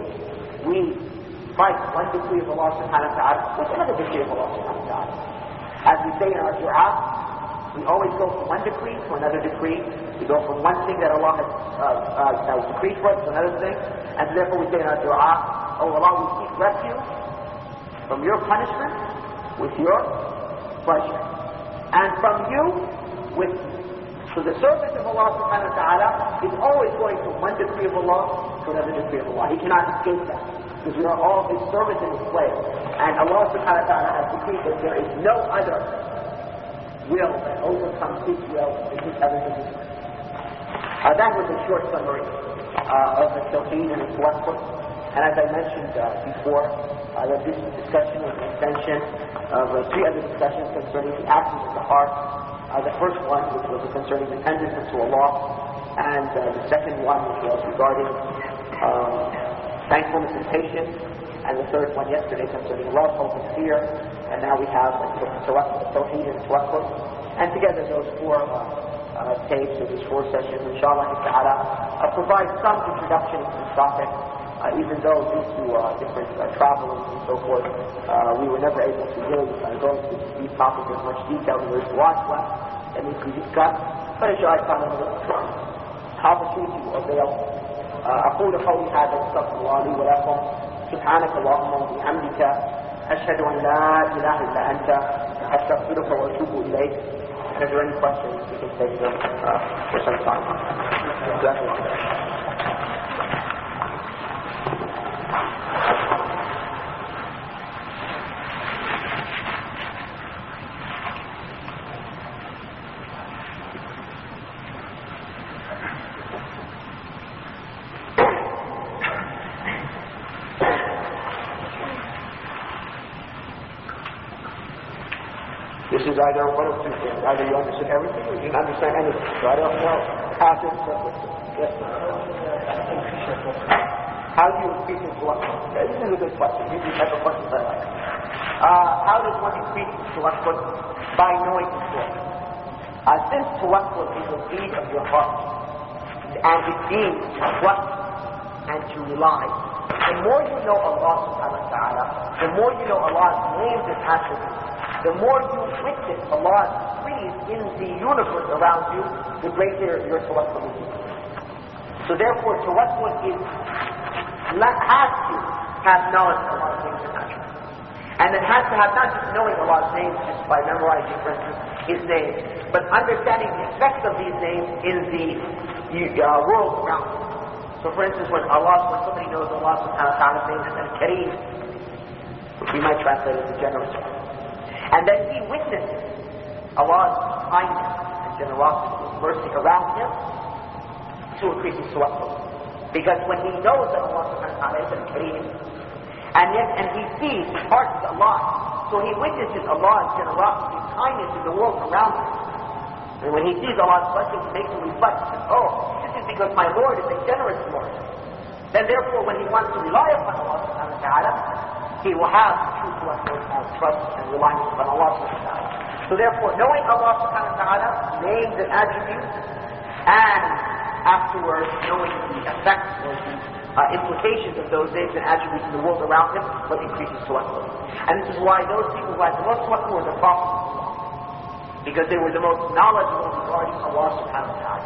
we fight one decree of Allah subhanahu wa ta'ala with another decree of Allah subhanahu wa ta'ala. As we say in our dua, We always go from one decree to another decree. We go from one thing that Allah has decreed for us to another thing. And so therefore we say in our dua, Oh Allah, we seek refuge from your punishment with your pleasure. And from you with you. So the service of Allah subhanahu wa ta'ala is always going from one decree of Allah to another decree of Allah. He cannot escape that. Because we are all His servants and His slaves. And Allah subhanahu wa ta'ala has decreed that there is no other will that overcomes His will and His other than His will. That was a short summary of the Tawheed and its tawakkul. And as I mentioned before, that this discussion was an extension of three other discussions concerning the actions of the heart. The first one, which was concerning dependence to Allah, and the second one, which was regarding thankfulness and patience, and the third one yesterday concerning love, hope, and fear. And now we have Tawheed and Tawakkul. And together those four tapes or these four sessions, inshallah ta'ala, provide some introduction to this topic. Even though due to different travelings and so forth, we were never able to really go into these topics in much detail. There's lots left that needs to be discussed. But inshallah ta'ala, opportunity to avail. أقول قولي هذا واستغفر الله لي ولكم سبحانك اللهم وبحمدك أشهد أن لا إله إلا أنت أستغفرك وأتوب إليك. And if there are any questions, we can take them for some time. This is either one of two things. Either you understand everything or you didn't understand anything. So I don't know how to interpret it. Yes, sir. How do you increase intellectual? This is a good question. These are the type of questions I like. How does one increase intellectual? By knowing the Torah. Since tawakkul is a deed of your heart, and it means to trust and to rely, the more you know Allah subhanahu wa ta'ala, the more you know Allah's names and attributes, the more you witness Allah's decrees in the universe around you, the greater your tawakkul will be. So therefore, tawakkul has to have knowledge of Allah's names and attributes. And it has to have not just knowing Allah's names just by memorizing, for instance, His name, but understanding the effects of these names in the world around you. So for instance, when somebody knows Allah subhanahu wa ta'ala's name is Al-Kareem, which we might translate as the generous one, and then he witnesses Allah's kindness and generosity and mercy around him, to increase his tawakkul. Because when he knows that Allah subhanahu wa ta'ala is Al-Kareem, and he sees the heart is Allah, so he witnesses Allah's generosity and kindness in the world around him. And when he sees Allah's blessings, it makes him reflect, oh, this is because my Lord is a generous Lord. Then therefore, when he wants to rely upon Allah subhanahu wa ta'ala, he will have true tawakkul and trust and reliance upon Allah subhanahu wa ta'ala. So therefore, knowing Allah subhanahu wa ta'ala, names and attributes, and afterwards knowing the effects or the implications of those names and attributes in the world around him, what increases tawakkul. And this is why those people who had the most tawakkul were the prophets, because they were the most knowledgeable regarding Allah subhanahu wa ta'ala.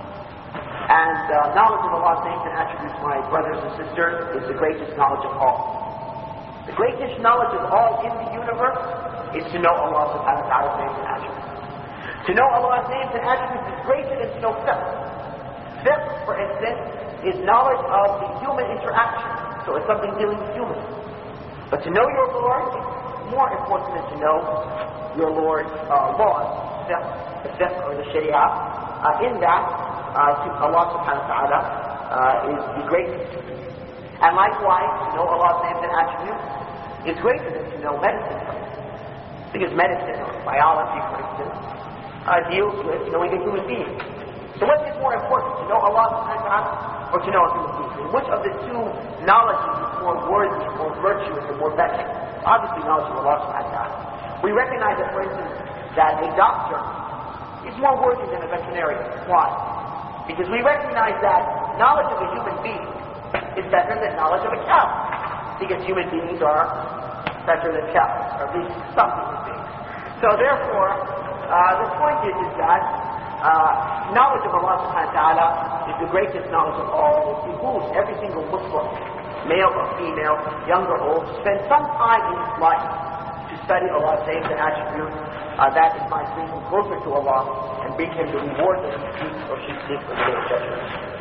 And knowledge of Allah's names and attributes, my brothers and sisters, is the greatest knowledge of all. The greatest knowledge of all in the universe is to know Allah subhanahu wa ta'ala's names and attributes. To know Allah's names and attributes is greater than to know fiqh. Fiqh, for instance, is knowledge of the human interaction. So it's something dealing with humans. But to know your Lord is more important than to know your Lord's laws, the fiqh or the sharia. In that, to Allah subhanahu wa ta'ala is the greatest. And likewise, to know Allah's names and attributes is greater than to know medicine. Because medicine, or biology for instance, deals with knowing a human being. So what is more important, to know Allah subhanahu wa ta'ala or to know a human being? Which of the two knowledges is more worthy, more virtuous, and more better? Obviously knowledge of Allah subhanahu wa ta'ala. We recognize that, for instance, that a doctor is more worthy than a veterinarian. Why? Because we recognize that knowledge of a human being is better than knowledge of a cow. Because human beings are better than cows, or at least some human beings. So therefore, the point is that knowledge of Allah subhanahu wa ta'ala is the greatest knowledge of all. It behooves every single Muslim, male or female, young or old, to spend some time in his life to study Allah's names and attributes. That it might bring him closer to Allah and bring him the reward that he seeks or she seeks for the day of judgment.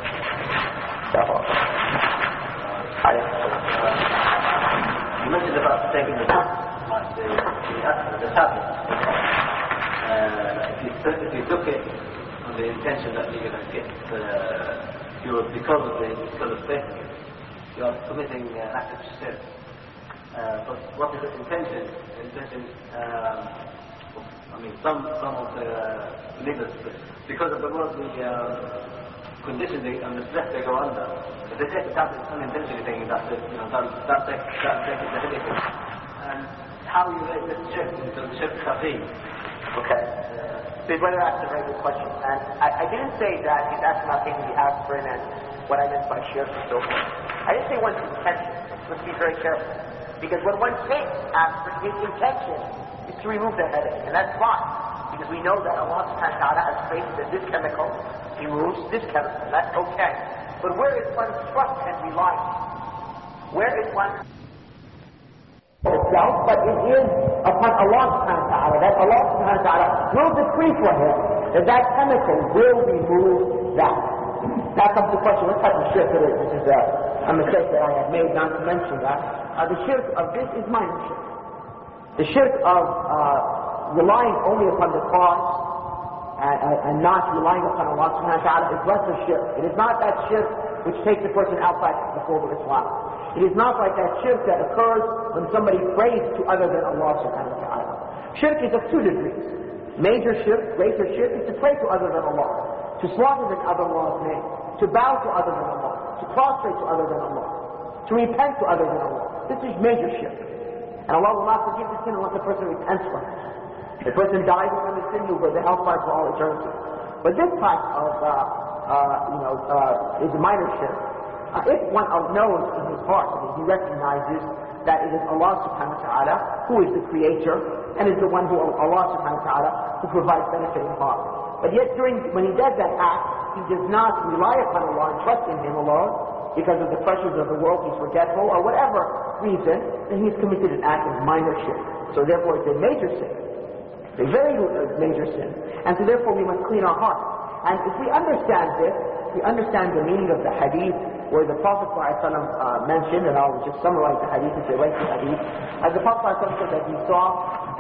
You mentioned about taking the tablet. If you took it on the intention that you're going to get because of faith, you are committing an act of shirk. But what is the intention? Some of the believers, because of the worldly conditions and the stress they go under, if they take the tablet unintentionally thinking that takes the headache. And how you relate this shirk into the shirk khafi? Okay. So brother asked a very good question. And I didn't say that he's asking about taking the aspirin and what I meant by shirk and so forth. I didn't say one's intention. Let's be very careful. Because when one takes aspirin, his intention is to remove the headache. And that's fine. Because we know that Allah subhanahu wa ta'ala has stated that this chemical removes this chemical. And that's okay. But where is one's trust and reliance? Where is one's itself, but it is upon Allah subhanahu wa ta'ala, that Allah subhanahu wa ta'ala will decree for him that that chemical will remove that. Now comes the question, what type of shirk it is? This is a mistake that I had made not to mention that. The shirk of this is minor shirk. The shirk of relying only upon the cause and not relying upon Allah subhanahu wa ta'ala is lesser shirk. It is not that shirk which takes a person outside the fold of Islam. It is not like that shirk that occurs when somebody prays to other than Allah subhanahu wa ta'ala. Shirk is of two degrees. Major shirk, greater shirk, is to pray to other than Allah, to slaughter in other Allah's name, to bow to other than Allah, to prostrate to other than Allah, to repent to other than Allah. This is major shirk. And Allah will not forgive the sin unless the person repents from it. If the person dies from the sin, he will go to hellfire for all eternity. But this type of, is a minor shirk. If one knows in his heart, he recognizes that it is Allah subhanahu wa ta'ala who is the creator and is the one who Allah subhanahu wa ta'ala who provides benefit and harm. But yet when he does that act, he does not rely upon Allah and trust in Him alone because of the pressures of the world, he's forgetful or whatever reason, then he's committed an act of minor shirk. So therefore it's a major sin. It's a very major sin. And so therefore we must clean our heart. And if we understand this, we understand the meaning of the hadith where the Prophet ﷺ mentioned, and I'll just summarize the hadith, it's a lengthy hadith. As the Prophet ﷺ said that he saw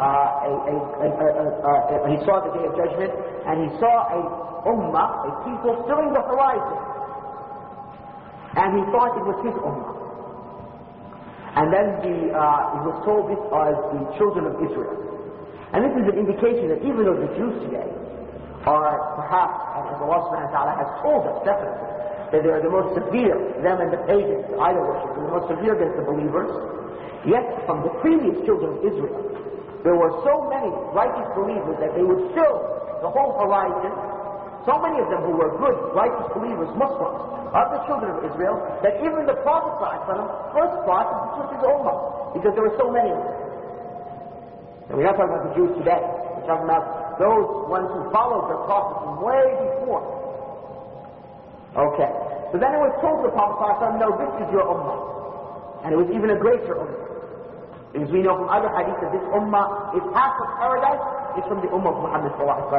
the day of judgment, and he saw a ummah, a people filling the horizon, and he thought it was his ummah. And then he was told this was the children of Israel. And this is an indication that even though the Jews today are perhaps, as Allah subhanahu wa ta'ala has told us definitely, that they are the most severe, them and the pagans, the idol worshippers, the most severe against the believers, yet from the previous children of Israel, there were so many righteous believers that they would fill the whole horizon, so many of them who were good, righteous believers, Muslims, of the children of Israel, that even the Prophet ﷺ first thought that this was his ummah, because there were so many of them. And we're not talking about the Jews today, we're talking about those ones who followed their prophets from way before. Okay. So then it was told to the Prophet ﷺ, no, this is your ummah. And it was even a greater ummah. Because we know from other hadiths that this ummah is half of paradise, is from the ummah of Muhammad ﷺ.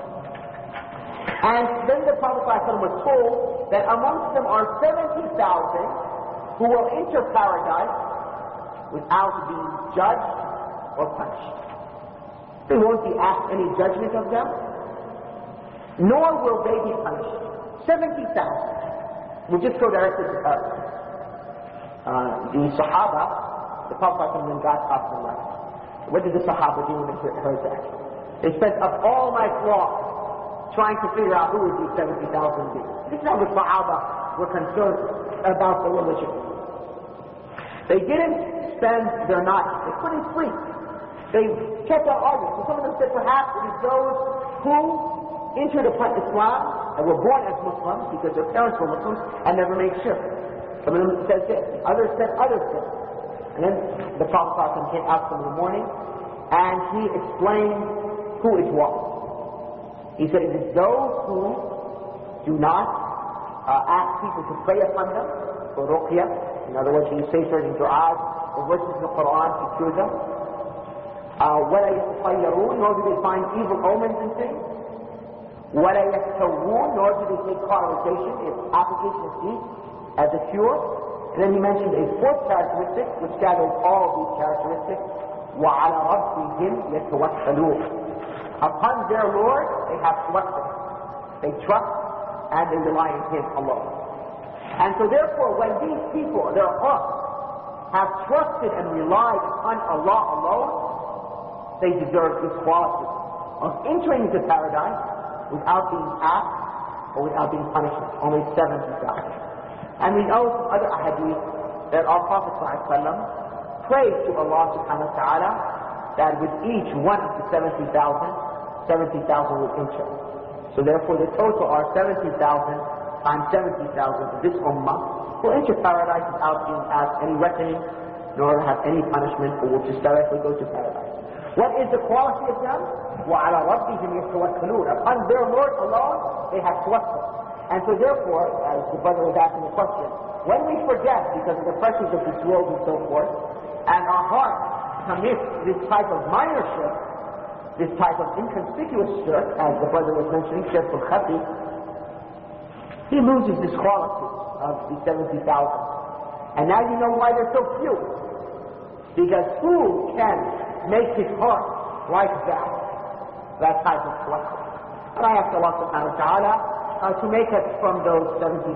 And then the Prophet ﷺ was told that amongst them are 70,000 who will enter paradise without being judged or punished. There won't be asked any judgment of them, nor will they be punished. 70,000. We'll just go directly to earth. The Sahaba, the Prophet then got up and left. What did the Sahaba do when they heard that? They spent up all night long trying to figure out who would these 70,000 be. This is how the Sahaba were concerned about the religion. They didn't spend their nights. They couldn't sleep. They kept on arguing. So some of them said perhaps it is those who entered upon Islam and were born as Muslims because their parents were Muslims and never made shirk. Some of them said this. Others said other things. And then the Prophet came out in the morning and he explained who it was. He said, it is those who do not ask people to pray upon them for ruqyah. In other words, you say certain du'as or verses in the Quran to cure them. وَلَا يَتَطَيَّرُونَ, nor do they find evil omens in things. وَلَا يَسْتَوُّونَ, nor do they take cauterization, its application of heat, as a cure. And then he mentioned a fourth characteristic, which gathers all of these characteristics. وَعَلَى رَبِّهِمْ يَتَوَكَّلُونَ. Upon their Lord, they have trusted. They trust and they rely on Him alone. And so therefore, when these people, their hearts, have trusted and relied upon Allah alone, they deserve this quality of entering into paradise without being asked or without being punished. Only 70,000. And we know from other ahadith that our Prophet ﷺ prayed to Allah subhanahu wa ta'ala that with each one of the 70,000 would enter. So therefore the total are 70,000 times 70,000 of this ummah will enter paradise without being asked any reckoning nor have any punishment, or will just directly go to paradise. What is the quality of them? وَعَلَى رَبِّهِمْ يَتَوَكَّلُونَ. Upon their Lord alone, they have trusted. And so therefore, as the brother was asking the question, when we forget because of the pressures of this world and so forth, and our heart commits this type of minor shirk, this type of inconspicuous shirk, as the brother was mentioning, shirk al-khafi, he loses this quality of the 70,000. And now you know why they're so few. Because who can make his heart like that type of collection? And I ask Allah subhanahu wa ta'ala to make us from those 70,000.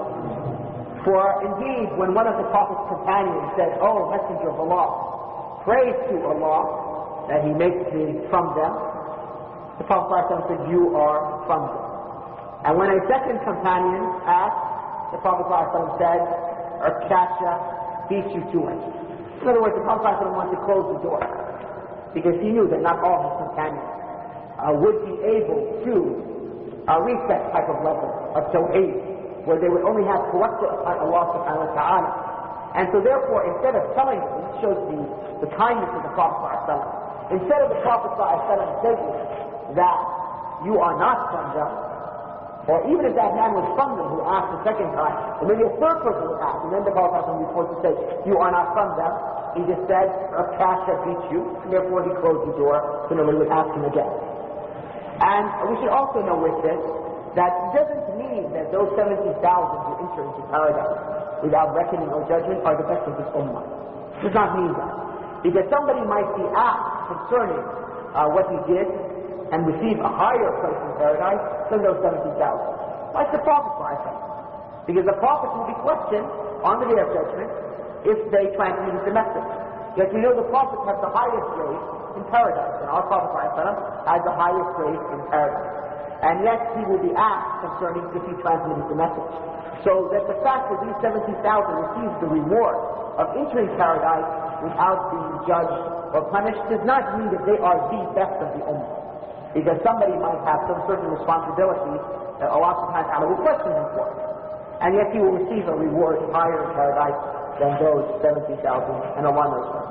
For indeed, when one of the Prophet's companions said, "Oh, Messenger of Allah, praise to Allah that He makes me from them," the Prophet said, "You are from them." And when a second companion asked, the Prophet said, "Urkasha beat you to it." In other words, the Prophet wanted to close the door because he knew that not all his companions would be able to reach that type of level of tawheed, where they would only have tawakkul upon Allah subhanahu wa ta'ala. And so therefore, instead of telling them, it shows the kindness of the Prophet ﷺ. Instead of the Prophet ﷺ saying that you are not from them, or even if that man was from them who asked the second time, or maybe a third person would ask, and then the Prophet ﷺ was forced to say, you are not from them, he just said, Kasha beat you, and therefore he closed the door, so nobody would ask him again. And we should also know with this, that it doesn't mean that those 70,000 who enter into paradise without reckoning or judgment are the best of this ummah. It does not mean that. Because somebody might be asked concerning what he did and receive a higher place in paradise than those 70,000. Like the Prophet ﷺ. Because the Prophet will be questioned on the day of judgment if they transmitted the message. Yet we know the Prophet has the highest grade in paradise, and our Prophet ﷺ has the highest grade in paradise. And yet he will be asked concerning if he transmitted the message. So that the fact that these 70,000 receive the reward of entering paradise without being judged or punished does not mean that they are the best of the ummah. Because somebody might have some certain responsibility that Allah subhanahu wa ta'ala will question him for. And yet he will receive a reward higher in paradise than those 70,000, and Allah knows what.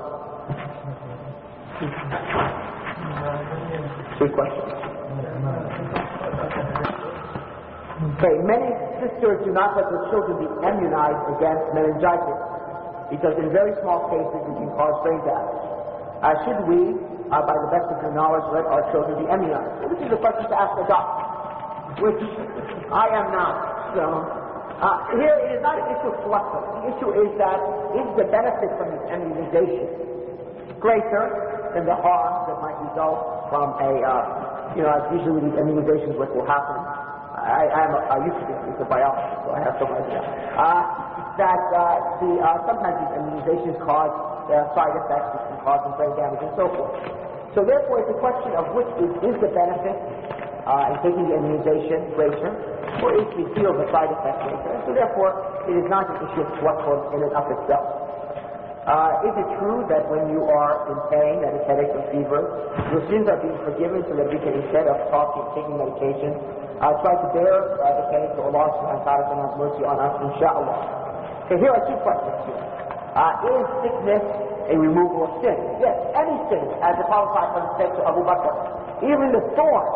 3 questions. Okay, many sisters do not let their children be immunized against meningitis because in very small cases it can cause brain damage. Should we, by the best of your knowledge, let our children be immunized? Well, this is a question to ask the doctor, which I am not. So, here it is not an issue of cholesterol. The issue is that is the benefit from this immunization greater than the harm that might result from a, usually with these immunizations what will happen. I used to be a biologist, so I have some idea. Sometimes these immunizations cause side effects which can cause some brain damage and so forth. So therefore it's a question of which is the benefit in taking the immunization greater, or is the field of side effect greater. So therefore it is not an issue of cholesterol in and of itself. Is it true that when you are in pain, that is headache or fever, your sins are being forgiven so that we can, instead of talking, taking medication, try to bear the pain so Allah subhanahu wa ta'ala can have mercy on us, inshaAllah. Okay, here are 2 questions here. Is sickness a removal of sin? Yes, any sin, as the Prophet said to Abu Bakr, even the thorn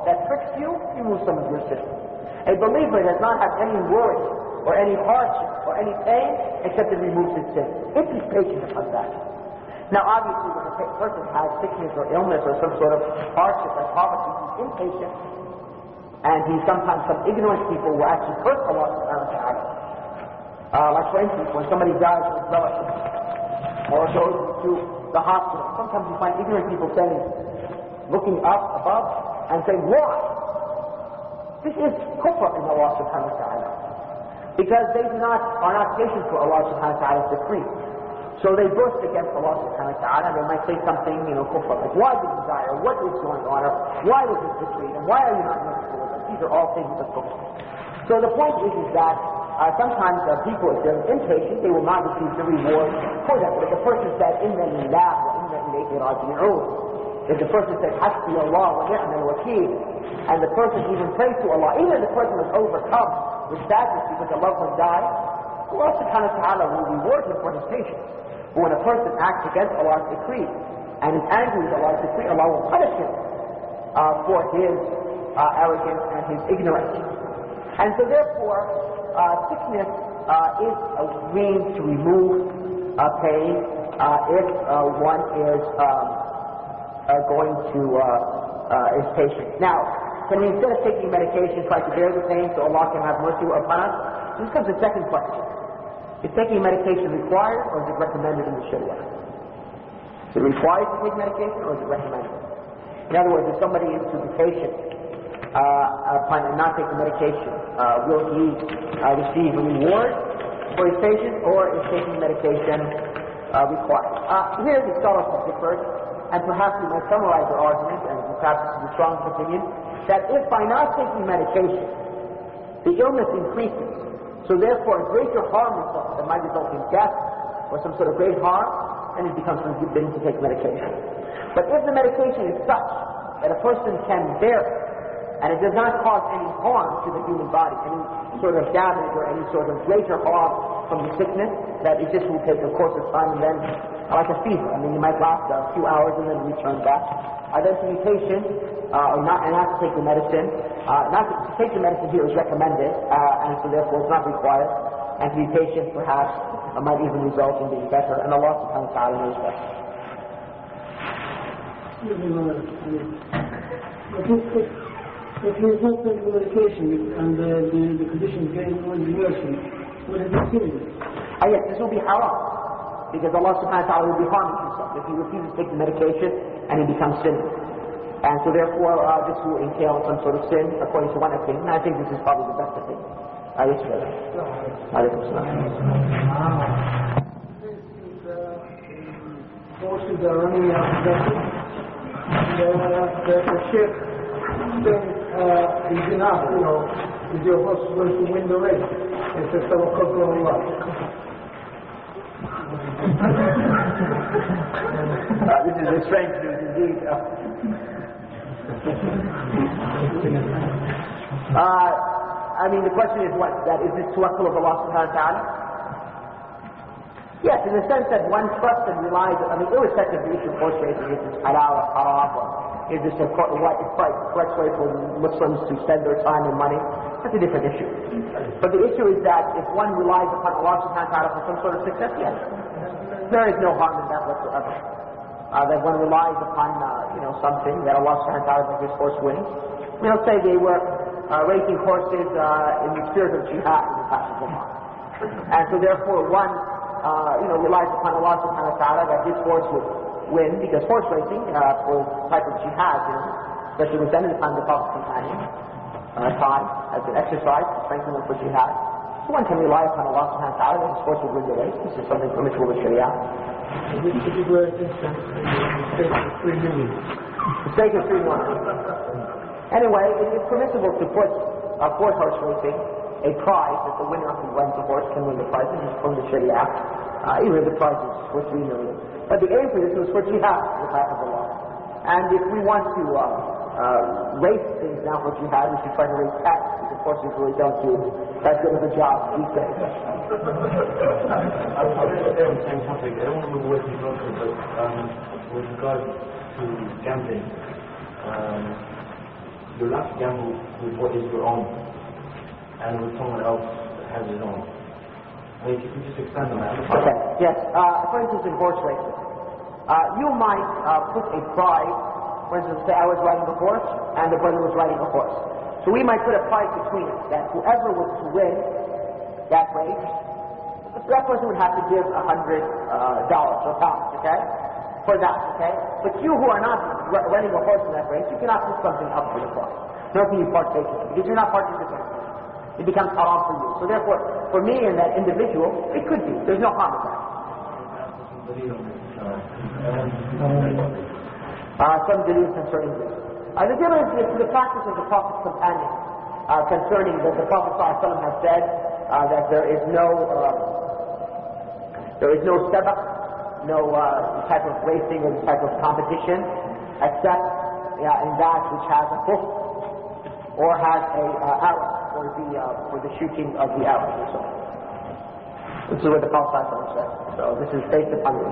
that tricks you, remove some of your sin. A believer does not have any worry or any hardship or any pain except it removes his sin, if he's patient upon that. Now obviously when a person has sickness or illness or some sort of hardship like poverty, he's impatient, and sometimes some ignorant people will actually curse Allah subhanahu wa ta'ala. Like for instance, when somebody dies with relatives or goes to the hospital, sometimes you find ignorant people saying, looking up above and saying, why? This is kufr in Allah subhanahu wa ta'ala. Because they are not patient for Allah subhanahu wa ta'ala's decree. So they burst against Allah subhanahu wa ta'ala. They might say something, kufr, like, why did you die? Or what is going on? Or why was this decreed? And why are you not merciful with us? These are all things of kufr. So the point is that sometimes people, if they're impatient, they will not receive the reward for that. But if the person said, inna lillah wa inna ilayhi raji'un, if the person said, hasbi Allah wa ni'mal wakeel, and the person even prays to Allah, even if the person was overcome with sadness because a loved one died, Allah subhanahu wa ta'ala will reward him for his patience. But when a person acts against Allah's decree and is angry with Allah's decree, Allah will punish him for his arrogance and his ignorance. And so therefore, sickness is a means to remove pain if one is going to is patient. Now, can we, instead of taking medication, try to bear the pain so Allah can have mercy upon us? This comes the second question. Is taking medication required or is it recommended in the Sharia? Is it required to take medication or is it recommended? In other words, if somebody is to be patient upon not taking medication, will he receive a reward for his patience, or is taking medication required? Here the scholars have differed, and perhaps we might summarize their argument, and perhaps this is the strongest opinion, that if by not taking medication, the illness increases, so therefore a greater harm results that might result in death or some sort of great harm, then it becomes forbidden to take medication. But if the medication is such that a person can bear it, and it does not cause any harm to the human body, any sort of damage or any sort of greater harm from the sickness, that it just will take a course of time and then, like a fever, you might last a few hours and then return back. Then to be patient, and not to take the medicine, to take the medicine here is recommended, and so therefore it's not required, and to be patient perhaps might even result in being better, and Allah subhanahu wa ta'ala knows best. If he is not taking the medication and the condition is getting more worsening, would it be serious? Yes, this will be haram, because Allah subhanahu wa ta'ala will be harming himself if he refuses to take the medication and he becomes sinning. And so therefore this will entail some sort of sin according to one opinion. I think this is probably the best opinion. Yes, brother. Alaykum salam. Horses are running out of vessels. The ship says he's been asked, is your horse going to win the race? He says, Tawakkal on Allah. This is a strange news indeed. The question is what? That is this tawakkul of Allah subhanahu wa ta'ala? Yes, in the sense that one trusts and relies, irrespective of the issue of horse racing, is this halal or haram, or is this the correct way for Muslims to spend their time and money? That's a different issue. But the issue is that if one relies upon Allah subhanahu wa ta'ala for some sort of success, yes, there is no harm in that whatsoever. That one relies upon, something that Allah subhanahu wa ta'ala makes his horse win. Say they were racing horses in the spirit of jihad in the path of Allah. And so therefore one, relies upon Allah subhanahu wa ta'ala that his horse would win, because horse racing was a type of jihad, especially was done in the time of the Prophet's companion, time as an exercise to strengthen them for jihad. So one can rely upon Allah subhanahu wa ta'ala that his horse will win the race. This is something permissible in Sharia. If it were an instance, the stake of 3 million. The stake of 3 million. Anyway, it is permissible to put for horse racing a prize that the winner who runs the horse can win the prize. This is from the Sharia. Even the prize is for 3 million. But the aim for this was for jihad in the path of Allah. And if we want to race things now for jihad, we should try to race cats, because horses really don't do that good of a job these days. I was going to say on the same topic, I don't want to move away from doctor, but with regard to gambling, you're allowed to gamble with what is your own, and with someone else that has his own. I mean, if you could just expand on that. Okay, yes. For instance, in horse racing, you might put a prize. For instance, say I was riding a horse and the brother was riding a horse. So we might put a prize between us that whoever was to win that race, that person would have to give $100 or pounds, okay, for that, okay. But you who are not running a horse in that race, you cannot put something up for the prize. Nor can you partake in it because you're not participating. It becomes haram for you. So therefore, for me and that individual, it could be. There's no harm in that. Some dalil concerning this. The dalil is the practice of the Prophet's companion concerning that the Prophet ﷺ has said that there is no sabaq, no type of racing or type of competition except in that which has a hook or has a arrow for the shooting of the arrow or so. This is what the Prophet ﷺ said. So this is based upon this.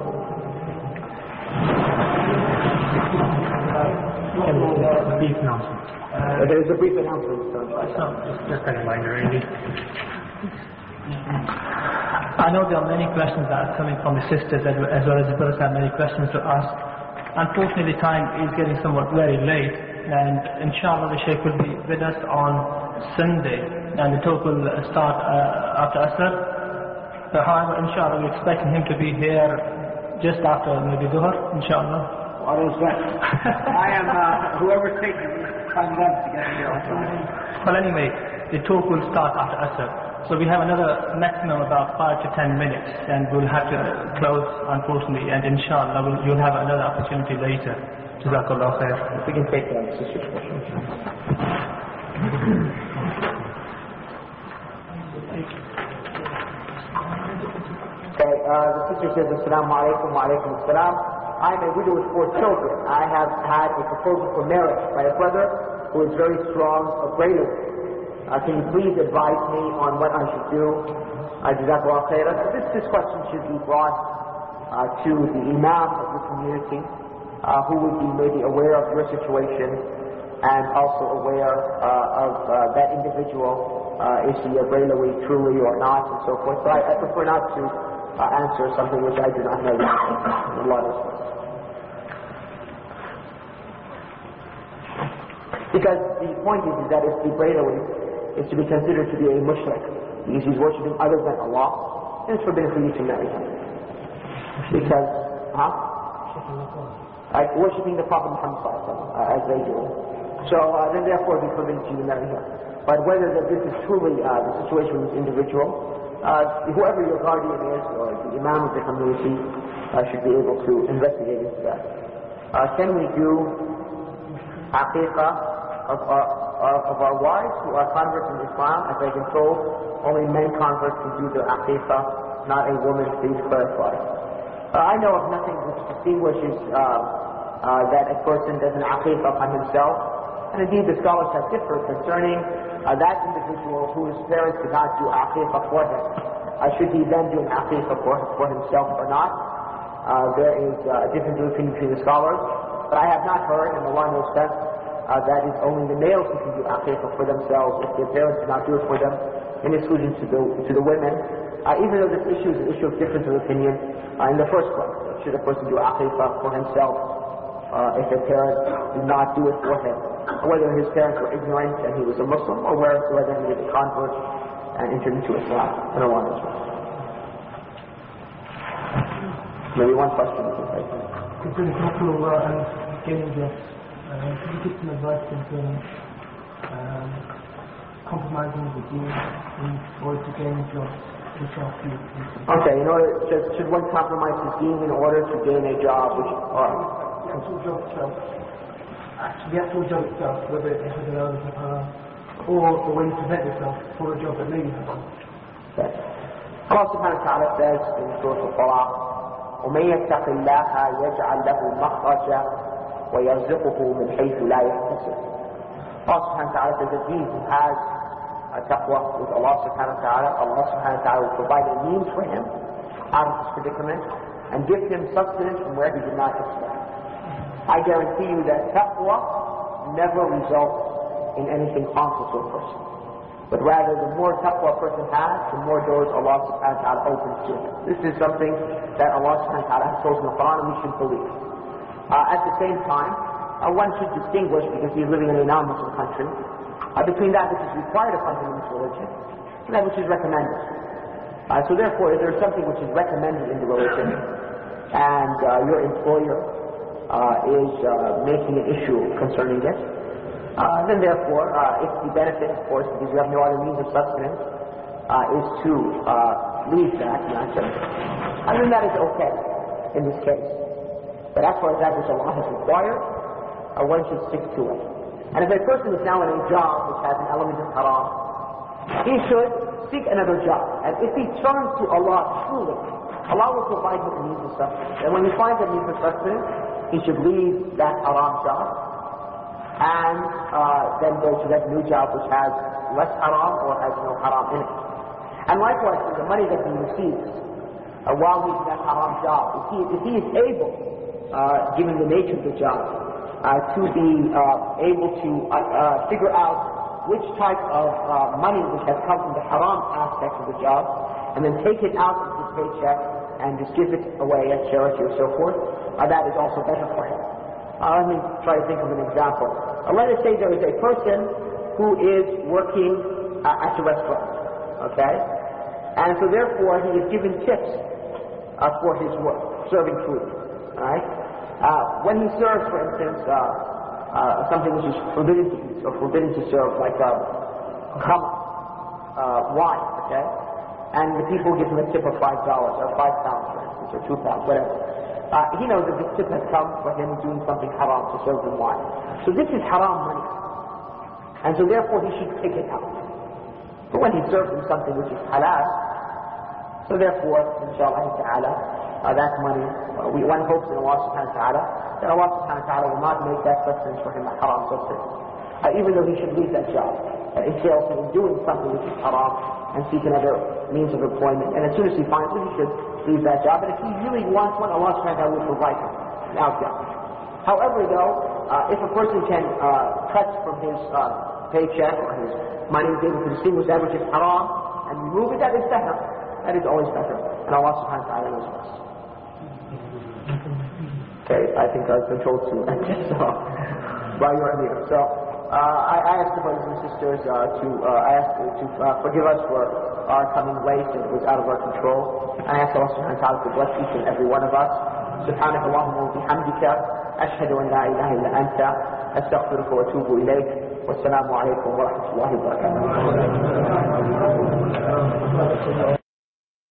Brief announcement. There is a brief announcement. It's just a reminder, really. I know there are many questions that are coming from the sisters as well as the brothers have many questions to ask. Unfortunately, the time is getting somewhat very late, and inshallah the Shaykh will be with us on Sunday, and the talk will start after Asr. However, inshallah, we're expecting him to be here just after maybe Dhuhr, inshallah. What is that? I am, whoever's taking it, find them to get here on time. Well, anyway, the talk will start after Asr. So we have another maximum about 5 to 10 minutes, and we'll have to close, unfortunately, and inshallah, you'll have another opportunity later. Jazakallah khair. If we can take that, sister's question. Okay, the sister says, Assalamu alaikum wa alaikum assalam. I am a widow with 4 children. I have had a proposal for marriage by a brother who is very strong of Braylow. Can you please advise me on what I should do? Jazakallah khairan. This question should be brought to the Imam of the community, who would be maybe aware of your situation and also aware of that individual. Is he a Braylowi truly or not, and so forth. So I prefer not to answer something which I do not know. Allah knows. Because the point is that if the Braylowi is to be considered to be a mushrik, because he's worshipping other than Allah, then it's forbidden for you to marry him. Because, worshipping the Prophet Muhammad as they do. So then therefore it is forbidden for you to marry him. But whether this is truly the situation with this individual, whoever your guardian is, or the Imam of the community, should be able to investigate into that. Can we do aqiqah of our wives who are converts in Islam? As I can told, only men converts can do the aqiqah, not a woman. Please clarify. I know of nothing which distinguishes that a person does an aqiqah upon himself, and indeed the scholars have differed concerning that individual whose parents did not do aqiqah for him. Should he then do an aqiqah for himself or not? There is a difference opinion between the scholars, but I have not heard, and Allah knows best, that is only the males who can do aqiqah for themselves if their parents did not do it for them, in exclusion to the women. Even though this issue is an issue of difference of opinion in the first place. Should a person do aqiqah for himself if their parents did not do it for him? Whether his parents were ignorant and he was a Muslim, or whether he was a convert and entered into Islam. I don't want this one. Maybe one question we can take. Concerning Rasulullah and gaining jobs, could you give some advice concerning compromising the deen in order to gain jobs? Okay, should one compromise his deen in order to gain a job? The actual job itself. The actual job itself, whether it has allowed it or the way you present yourself for a job that may be haram. Okay. Allah subhanahu wa ta'ala says in Surah Al-Talaq, وَمَنْ يَتَّقِ اللَّهَ يَجْعَلْ لَهُ مَخْرَجًا وَيَرْزُقُهُ مِنْ حَيْثُ لَا يَحْتَسِبُ. Allah subhanahu wa ta'ala says that he who has taqwa with Allah subhanahu wa ta'ala, Allah subhanahu wa ta'ala will provide a means for him out of his predicament and give him sustenance from where he did not expect. I guarantee you that taqwa never results in anything harmful to a person. But rather, the more taqwa a person has, the more doors Allah subhanahu wa ta'ala opens to him. This is something that Allah subhanahu wa ta'ala has told in the Quran, and we should believe. At the same time, one should distinguish, because we are living in a non-Muslim country, between that which is required upon him in his religion and that which is recommended. So therefore, if there is something which is recommended in the religion, and your employer is making an issue concerning it, then therefore, if the benefit, of course, because you have no other means of sustenance, is to leave that matter, then that is okay in this case. But as far as that which Allah has required, one should stick to it. And if a person is now in a job which has an element of haram, he should seek another job. And if he turns to Allah truly, Allah will provide him a means of sustenance. And when he finds a means of sustenance, he should leave that haram job and then go to that new job which has less haram or has no haram in it. And likewise, the money that he receives while he's in that haram job, if he is able, given the nature of the job, to be able to figure out which type of money which has come from the haram aspect of the job, and then take it out of his paycheck and just give it away as charity or so forth, that is also better for him. Let me try to think of an example. Let us say there is a person who is working at a restaurant, okay? And so therefore he is given tips for his work, serving food, alright? When he serves, for instance, something which is forbidden to eat or forbidden to serve, like khamr, wine, okay? And the people give him a tip of $5 or £5, for instance, or £2, whatever. He knows that this tip has come for him doing something haram to serve them wine. So this is haram money. And so therefore he should take it out. But when he serves them something which is halal, so therefore, inshallah ta'ala, that money, one hopes in Allah subhanahu wa ta'ala, that Allah subhanahu wa ta'ala will not make that sustenance for him a haram sustenance. Even though he should leave that job. It entails him doing something which is haram and seek another means of employment. And as soon as he finds it, he should leave that job. And if he really wants one, Allah subhanahu wa ta'ala will provide him an outcome. However, though, if a person can cut from his paycheck or his money, is able to distinguish that which is haram and remove it, that is better. That is always better. And Allah subhanahu wa ta'ala knows best. Okay, I think I've been told to end it, so while you're here. So I ask the brothers and sisters to forgive us for our coming late, and it was out of our control. And I ask Allah subhanahu wa ta'ala to bless each and every one of us. سبحانك اللهم وبحمدك أشهد أن لا إله إلا أنت أستغفرك وأتوب إليك والسلام عليكم ورحمة الله وبركاته.